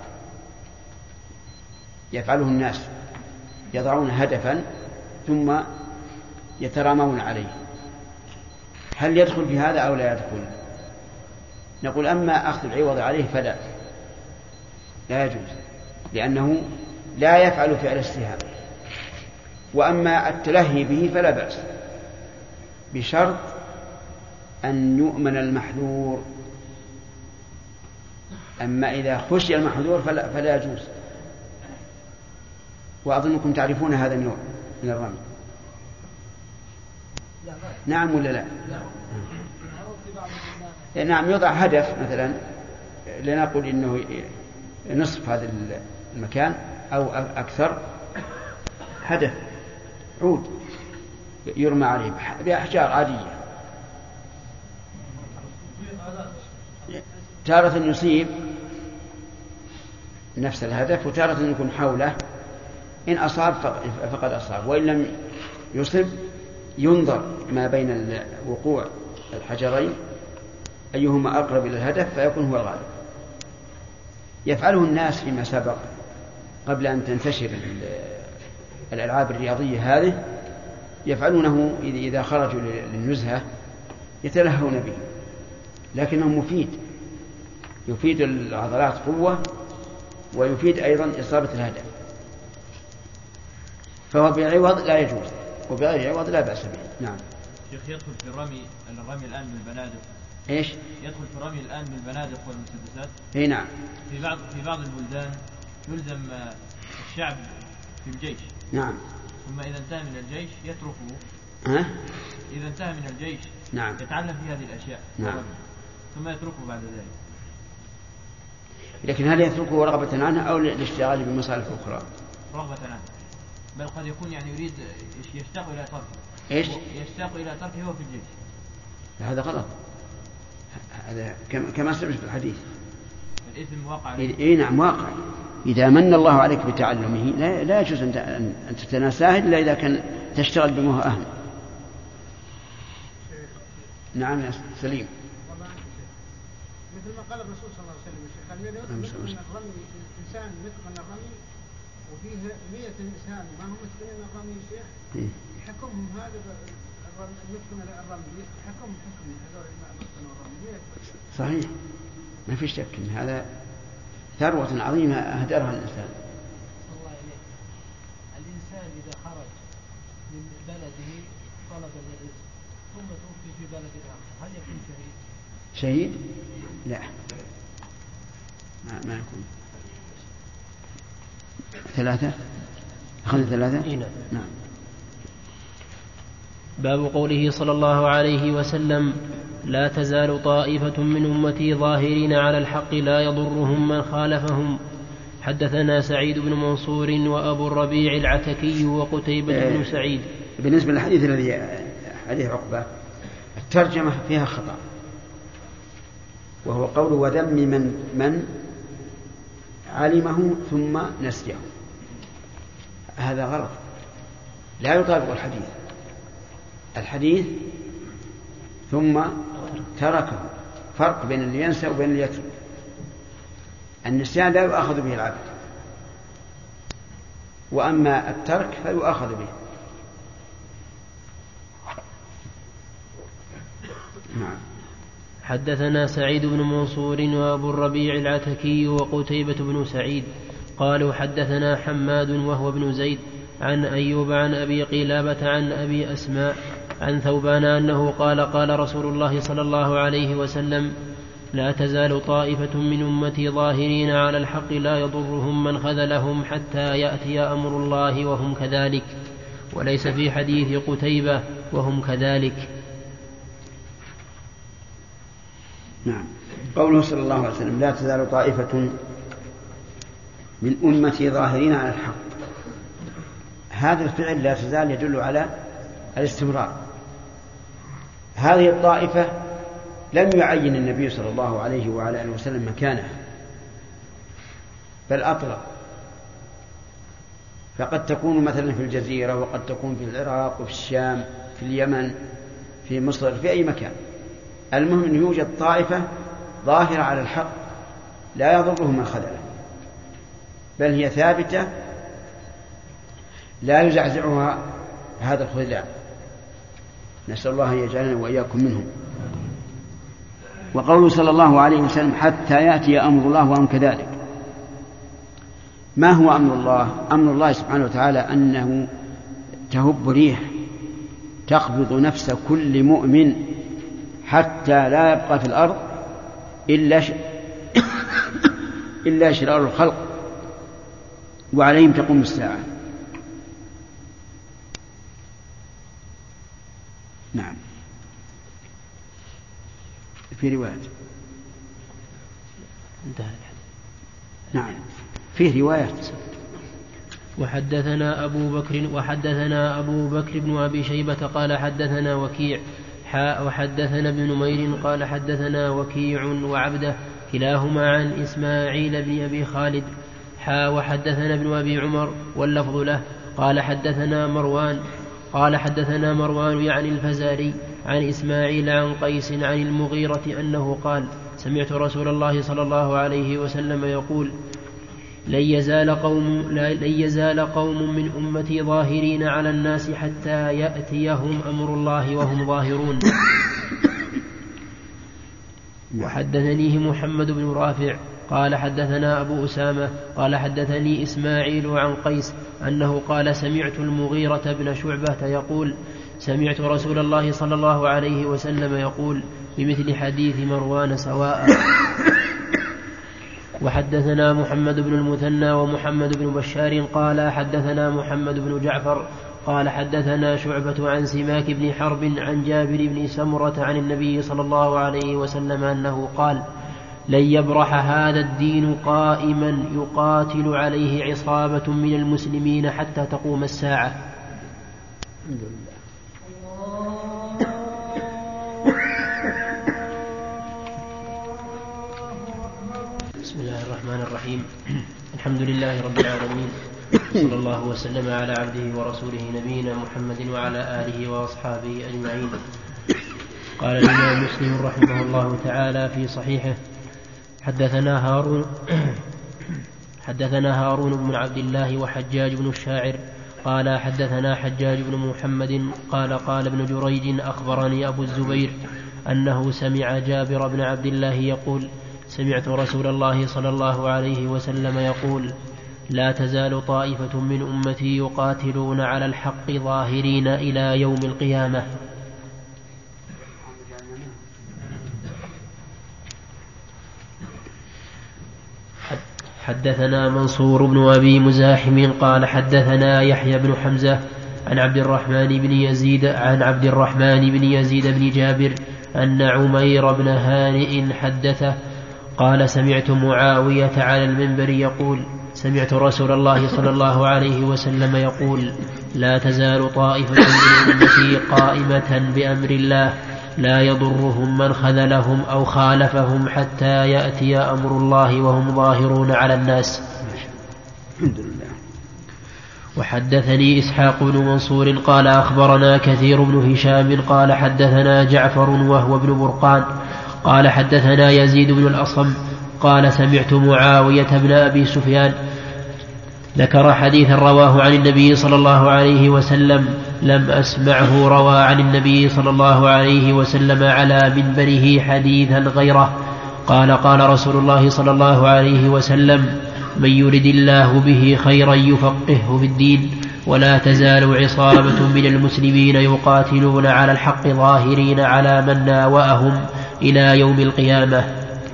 يفعله الناس، يضعون هدفا ثم يترامون عليه، هل يدخل في هذا أو لا يدخل؟ نقول أما أخذ العوض عليه فلا، لا يجوز، لأنه لا يفعل فعل السهام. وأما التلهي به فلا بأس، بشرط أن يؤمن المحذور. أما إذا خشي المحذور فلا يجوز. وأظنكم تعرفون هذا النوع من الرمي. نعم ولا لا؟ نعم، يوضع هدف مثلا، لنقل إنه نصف هذا المكان أو أكثر، هدف عود يرمى عليه بأحجار عادية، تارة يصيب نفس الهدف وتارة يكون حوله، إن أصاب فقد أصاب، وإن لم يصب ينظر ما بين وقوع الحجرين أيهما أقرب إلى الهدف فيكون هو الغالب. يفعله الناس فيما سبق قبل أن تنتشر الألعاب الرياضية هذه، يفعلونه إذا خرجوا للنزهة يتلهون به، لكنه مفيد، يفيد العضلات قوة ويفيد أيضا إصابة الهدف، فهو بعوض لا يجوز، وبغير عوض لا بأس به. نعم. شيخ، يدخل في الرمي الآن بالبنادق؟ إيش؟ يدخل في الرمي الآن بالبنادق والمسدسات؟ إيه نعم. في بعض البلدان يلزم الشعب في الجيش. نعم. ثم إذا انتهى من الجيش يتركه. إذا انتهى من الجيش نعم. يتعلم في هذه الأشياء. نعم. ثم يتركه بعد ذلك. لكن هل يتركه رغبة عنه أو للاشتغال بمصالح أخرى؟ رغبة عنه، بل قد يكون يعني يريد يشتاق إلى تركه. إيش؟ يشتاق إلى تركه هو في الجيش. هذا غلط، هذا كما سمعت في الحديث. الإثم واقع. إيه نعم واقع. إذا من الله عليك بتعلمه لا يجوز أن تتناساه إلا إذا كان تشتغل بما هو أهل. نعم يا سليم. مثل ما قال الرسول صلى الله عليه وسلم الشيخ، المتقن الرمي إنسان متقن الرمي وفيه 100 إنسان ما هم متقنين الرمي يا شيخ، يحكمهم هذا المتقن الرمي يحكمهم حكم هذول ما متقنوا الرمي. صحيح، ما في شك ان هذا ثروة عظيمة أهدرها الإنسان. الله إليك، الإنسان إذا خرج من بلده طلب الرزق ثم توفي في بلد آخر، هل يكون شهيد؟ شهيد؟ لا، ما يكون. 3 أخذ 3. نعم. باب قوله صلى الله عليه وسلم: لا تزال طائفة من أمتي ظاهرين على الحق لا يضرهم من خالفهم. حدثنا سعيد بن منصور وأبو الربيع العتكي وقتيبة بن سعيد. بالنسبة للحديث الذي حديث عقبة الترجمة فيها خطأ، وهو قول وذم من علمه ثم نسيه. هذا غلط، لا يطابق الحديث ثم تركه. فرق بين اللي ينسى وبين اللي يترك. النسيان لا يؤاخذ به العبد، وأما الترك فيؤاخذ به. نعم. حدثنا سعيد بن منصور وأبو الربيع العتكي وقتيبة بن سعيد قالوا حدثنا حماد وهو ابن زيد عن أيوب عن أبي قلابة عن أبي أسماء عن ثوبان أنه قال: قال رسول الله صلى الله عليه وسلم: لا تزال طائفة من أمتي ظاهرين على الحق لا يضرهم من خذلهم حتى يأتي أمر الله وهم كذلك. وليس في حديث قتيبة وهم كذلك. نعم. قوله صلى الله عليه وسلم: لا تزال طائفة من أمتي ظاهرين على الحق، هذا الفعل لا تزال يدل على الاستمرار. هذه الطائفة لم يعين النبي صلى الله عليه وعلى آله وسلم مكانها، بل أطلق، فقد تكون مثلا في الجزيرة، وقد تكون في العراق وفي الشام، في اليمن، في مصر، في أي مكان. المهم أن يوجد طائفة ظاهرة على الحق لا يضره من خذله، بل هي ثابتة لا يزعزعها هذا الخذلان. نسأل الله أن يجعلنا وإياكم منهم. وقوله صلى الله عليه وسلم: حتى يأتي أمر الله وهم كذلك. ما هو أمر الله؟ أمر الله سبحانه وتعالى أنه تهب ريح تقبض نفس كل مؤمن حتى لا يبقى في الأرض إلا شرار الخلق، وعليهم تقوم الساعة. نعم. في رواية نعم فيه روايات. وحدثنا أبو بكر بن أبي شيبة قال حدثنا وكيع وحدثنا ابن نمير قال حدثنا وكيع وعبده كلاهما عن إسماعيل بن أبي خالد وحدثنا ابن أبي عمر واللفظ له قال حدثنا مروان قال حدثنا مروان يعني الفزاري عن إسماعيل عن قيس عن المغيرة أنه قال سمعت رسول الله صلى الله عليه وسلم يقول لن يزال قوم من أمتي ظاهرين على الناس حتى يأتيهم أمر الله وهم ظاهرون. وحدثنيه محمد بن رافع قال حدثنا أبو أسامة قال حدثني إسماعيل عن قيس أنه قال سمعت المغيرة بن شعبة يقول سمعت رسول الله صلى الله عليه وسلم يقول بمثل حديث مروان سواء. وحدثنا محمد بن المثنى ومحمد بن بشار قال حدثنا محمد بن جعفر قال حدثنا شعبة عن سماك بن حرب عن جابر بن سمرة عن النبي صلى الله عليه وسلم أنه قال لن يبرح هذا الدين قائما يقاتل عليه عصابة من المسلمين حتى تقوم الساعة. بسم الله الرحمن الرحيم. الحمد لله رب العالمين صلى الله وسلم على عبده ورسوله نبينا محمد وعلى آله وأصحابه أجمعين. قال الإمام مسلم رحمه الله تعالى في صحيحه حدثنا هارون بن عبد الله وحجاج بن الشاعر قال حدثنا حجاج بن محمد قال ابن جريج أخبرني أبو الزبير أنه سمع جابر بن عبد الله يقول سمعت رسول الله صلى الله عليه وسلم يقول لا تزال طائفة من أمتي يقاتلون على الحق ظاهرين إلى يوم القيامة. حدثنا منصور بن أبي مزاحم قال حدثنا يحيى بن حمزة عن عبد الرحمن بن يزيد بن جابر أن عمير بن هانئ حدثه قال سمعت معاوية على المنبر يقول سمعت رسول الله صلى الله عليه وسلم يقول لا تزال طائفة من أمتي قائمة بأمر الله لا يضرهم من خذلهم أو خالفهم حتى يأتي أمر الله وهم ظاهرون على الناس. الحمد لله. وحدثني إسحاق بن منصور قال أخبرنا كثير بن هشام قال حدثنا جعفر وهو ابن برقان قال حدثنا يزيد بن الأصم قال سمعت معاوية بن أبي سفيان ذكر حديثا رواه عن النبي صلى الله عليه وسلم لم أسمعه روى عن النبي صلى الله عليه وسلم على منبره حديثا غيره قال رسول الله صلى الله عليه وسلم من يرد الله به خيرا يفقهه في الدين ولا تزال عصابة من المسلمين يقاتلون على الحق ظاهرين على من ناوأهم إلى يوم القيامة.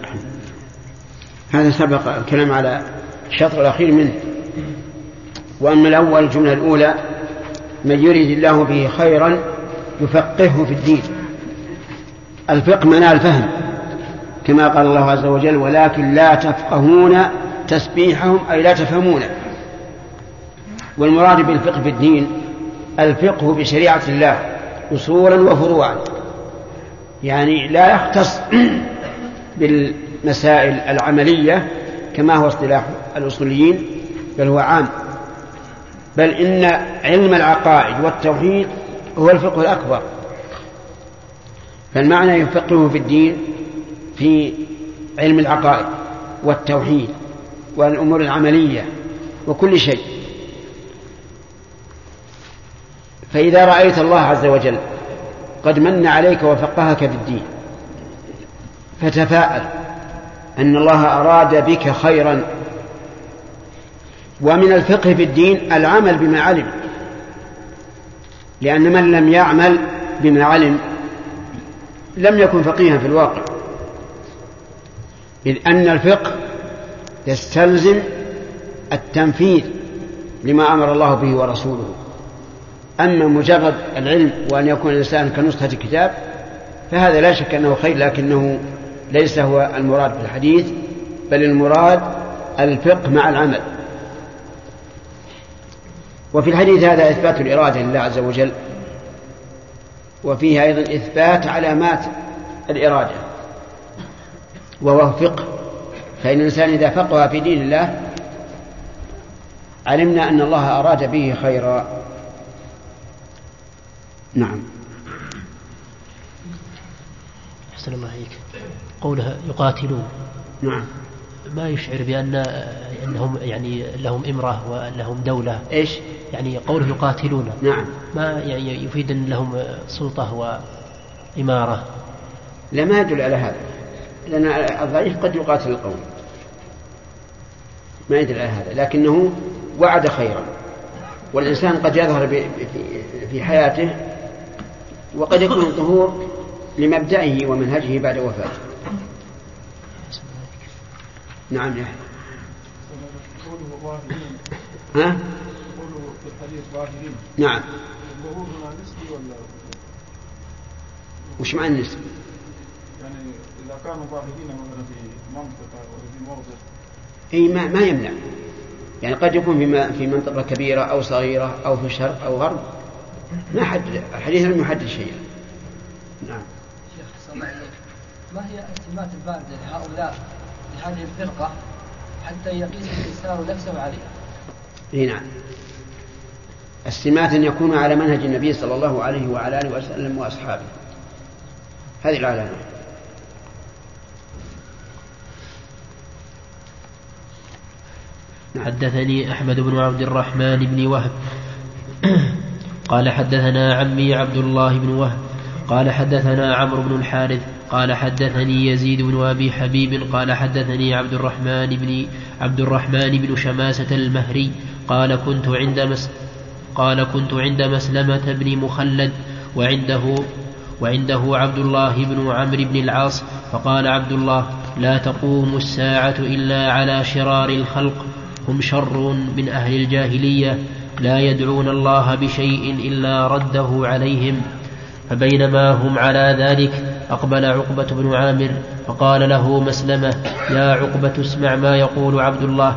هذا سبق الكلام على الشطر الأخير منه. وأما الأول الجملة الأولى من يريد الله به خيرا يفقهه في الدين. الفقه معناه الفهم كما قال الله عز وجل ولكن لا تفقهون تسبيحهم أي لا تفهمون. والمراد بالفقه في الدين الفقه بشريعة الله أصولا وفروعا، يعني لا يختص بالمسائل العملية كما هو اصطلاح الأصوليين بل هو عام، بل إن علم العقائد والتوحيد هو الفقه الأكبر. فالمعنى يفقهه في الدين في علم العقائد والتوحيد والأمور العملية وكل شيء. فإذا رأيت الله عز وجل قد من عليك وفقهك في الدين فتفاءل أن الله أراد بك خيرا. ومن الفقه في الدين العمل بما علم، لأن من لم يعمل بما علم لم يكن فقيها في الواقع، إذ أن الفقه يستلزم التنفيذ لما أمر الله به ورسوله. أما مجرد العلم وأن يكون الإنسان كنسخة كتاب فهذا لا شك أنه خير، لكنه ليس هو المراد في الحديث، بل المراد الفقه مع العمل. وفي الحديث هذا إثبات الإرادة لله عز وجل، وفيه أيضا إثبات علامات الإرادة وهو فقه. فإن الإنسان إذا فقه في دين الله علمنا أن الله أراد به خيرا. نعم. أحسن الله عليك. قولها يقاتلون، نعم، ما يشعر أنهم يعني لهم إمرة ولهم دولة؟ إيش يعني قوله يقاتلون؟ نعم، ما يعني يفيد أن لهم سلطة وإمارة؟ لا، ما يدل على هذا، لأن الضعيف قد يقاتل القوم، ما يدل على هذا، لكنه وعد خيرا، والإنسان قد يظهر في حياته وقد يكون الظهور لمبدئه ومنهجه بعد وفاته. نعم يا ها؟ قوله في الحديث ظاهرين. نعم. الظهور هنا نسبي ولا وش معنى النسبي؟ يعني إذا كانوا ظاهرين مثلا في منطقة أو في موضع، إيه ما يمنع، يعني قد يكون في منطقة كبيرة أو صغيرة أو في شرق أو غرب، ما حدد الحديث، لم يحدد شيئا. نعم. شيخ حسن الله عليك، ما هي السمات الباردة لهؤلاء لهذه الفرقة حتى يقيس الإنسان نفسه عليها؟ إيه نعم، السمات أن يكون على منهج النبي صلى الله عليه وعلى آله وسلم وأصحابه، هذه العلامة. حدثني أحمد بن عبد الرحمن بن وهب قال حدثنا عمي عبد الله بن وهب قال حدثنا عمرو بن الحارث قال حدثني يزيد بن أبي حبيب قال حدثني عبد الرحمن بن شماسة المهري قال كنت عند مسلمة بن مخلد وعنده عبد الله بن عمرو بن العاص، فقال عبد الله: لا تقوم الساعة إلا على شرار الخلق، هم شر من أهل الجاهلية، لا يدعون الله بشيء إلا رده عليهم. فبينما هم على ذلك أقبل عقبة بن عامر فقال له مسلمة: يا عقبة اسمع ما يقول عبد الله.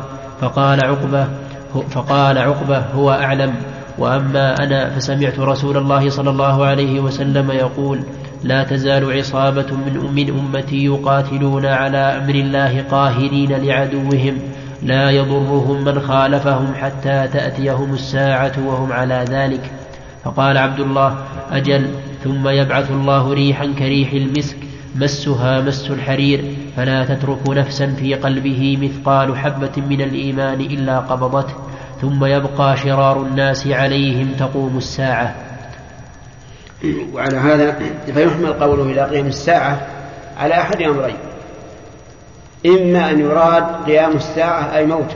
فقال عقبة: هو أعلم، وأما أنا فسمعت رسول الله صلى الله عليه وسلم يقول: لا تزال عصابة من أمتي يقاتلون على أمر الله قاهرين لعدوهم، لا يضرهم من خالفهم حتى تأتيهم الساعة وهم على ذلك. فقال عبد الله: أجل، ثم يبعث الله ريحا كريح المسك مسها مس الحرير، فلا تترك نفسا في قلبه مثقال حبة من الإيمان إلا قبضته، ثم يبقى شرار الناس عليهم تقوم الساعة. وعلى هذا فيحمل قوله إلى قيام الساعة على أحد أمرين: إما أن يراد قيام الساعة أي موته،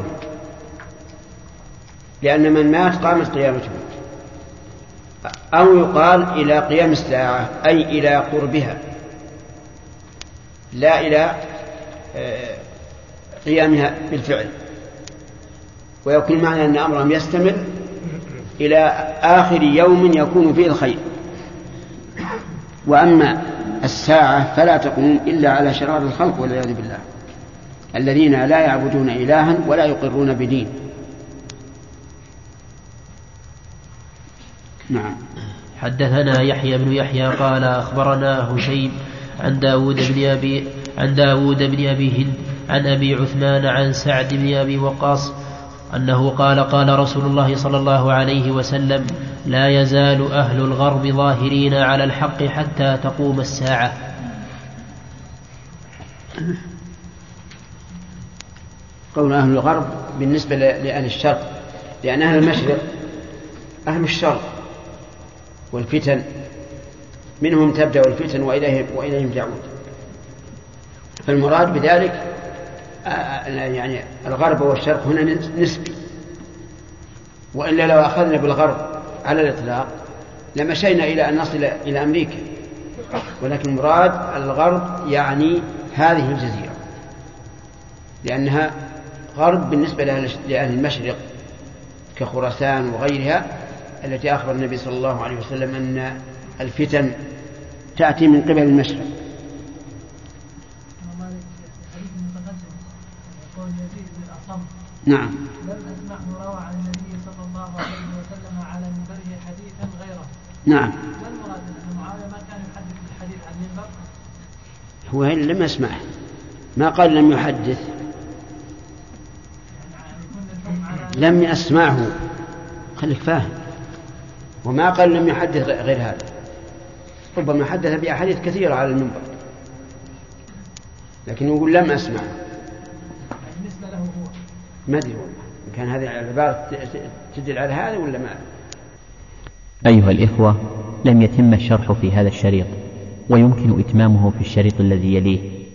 لأن من مات قامت قيامته، أو يقال إلى قيام الساعة أي إلى قربها، لا إلى قيامها بالفعل، ويكون معنى أن أمرهم يستمر إلى آخر يوم يكون فيه الخير. وأما الساعة فلا تقوم إلا على شرار الخلق والعياذ بالله، الذين لا يعبدون إلها ولا يقرون بدين. نعم. حدثنا يحيى بن يحيى قال أخبرنا هشيم عن داود بن أبي هند عن أبي عثمان عن سعد بن أبي وقاص أنه قال رسول الله صلى الله عليه وسلم: لا يزال أهل الغرب ظاهرين على الحق حتى تقوم الساعة. قول أهل الغرب بالنسبة لأهل الشرق، لأن أهل المشرق أهل الشر والفتن، منهم تبدأ الفتن وإليهم تعود. فالمراد بذلك يعني الغرب والشرق هنا نسبي، وإلا لو أخذنا بالغرب على الإطلاق لمشينا إلى أن نصل إلى أمريكا، ولكن مراد الغرب يعني هذه الجزيرة، لأنها غرب بالنسبة لأهل المشرق كخراسان وغيرها التي أخبر النبي صلى الله عليه وسلم أن الفتن تأتي من قبل المشرق. نعم. لم أسمعه روى عن النبي صلى الله عليه وسلم على منبره حديثا غيره. نعم. ما المراد أن معاوية ما كان يحدث الحديث عن المنبر؟ هو لم يسمعه، ما قال لم يحدث، لم يسمعه، خليك فاهم، وما قال لم يحدث غير هذا. ربما حدث بأحاديث كثيرة على المنبر، لكن يقول لم أسمع. بالنسبة له هو ما أدري والله كان هذه العبارة تدل على هذا ولا ما. أيها الإخوة، لم يتم الشرح في هذا الشريط، ويمكن إتمامه في الشريط الذي يليه،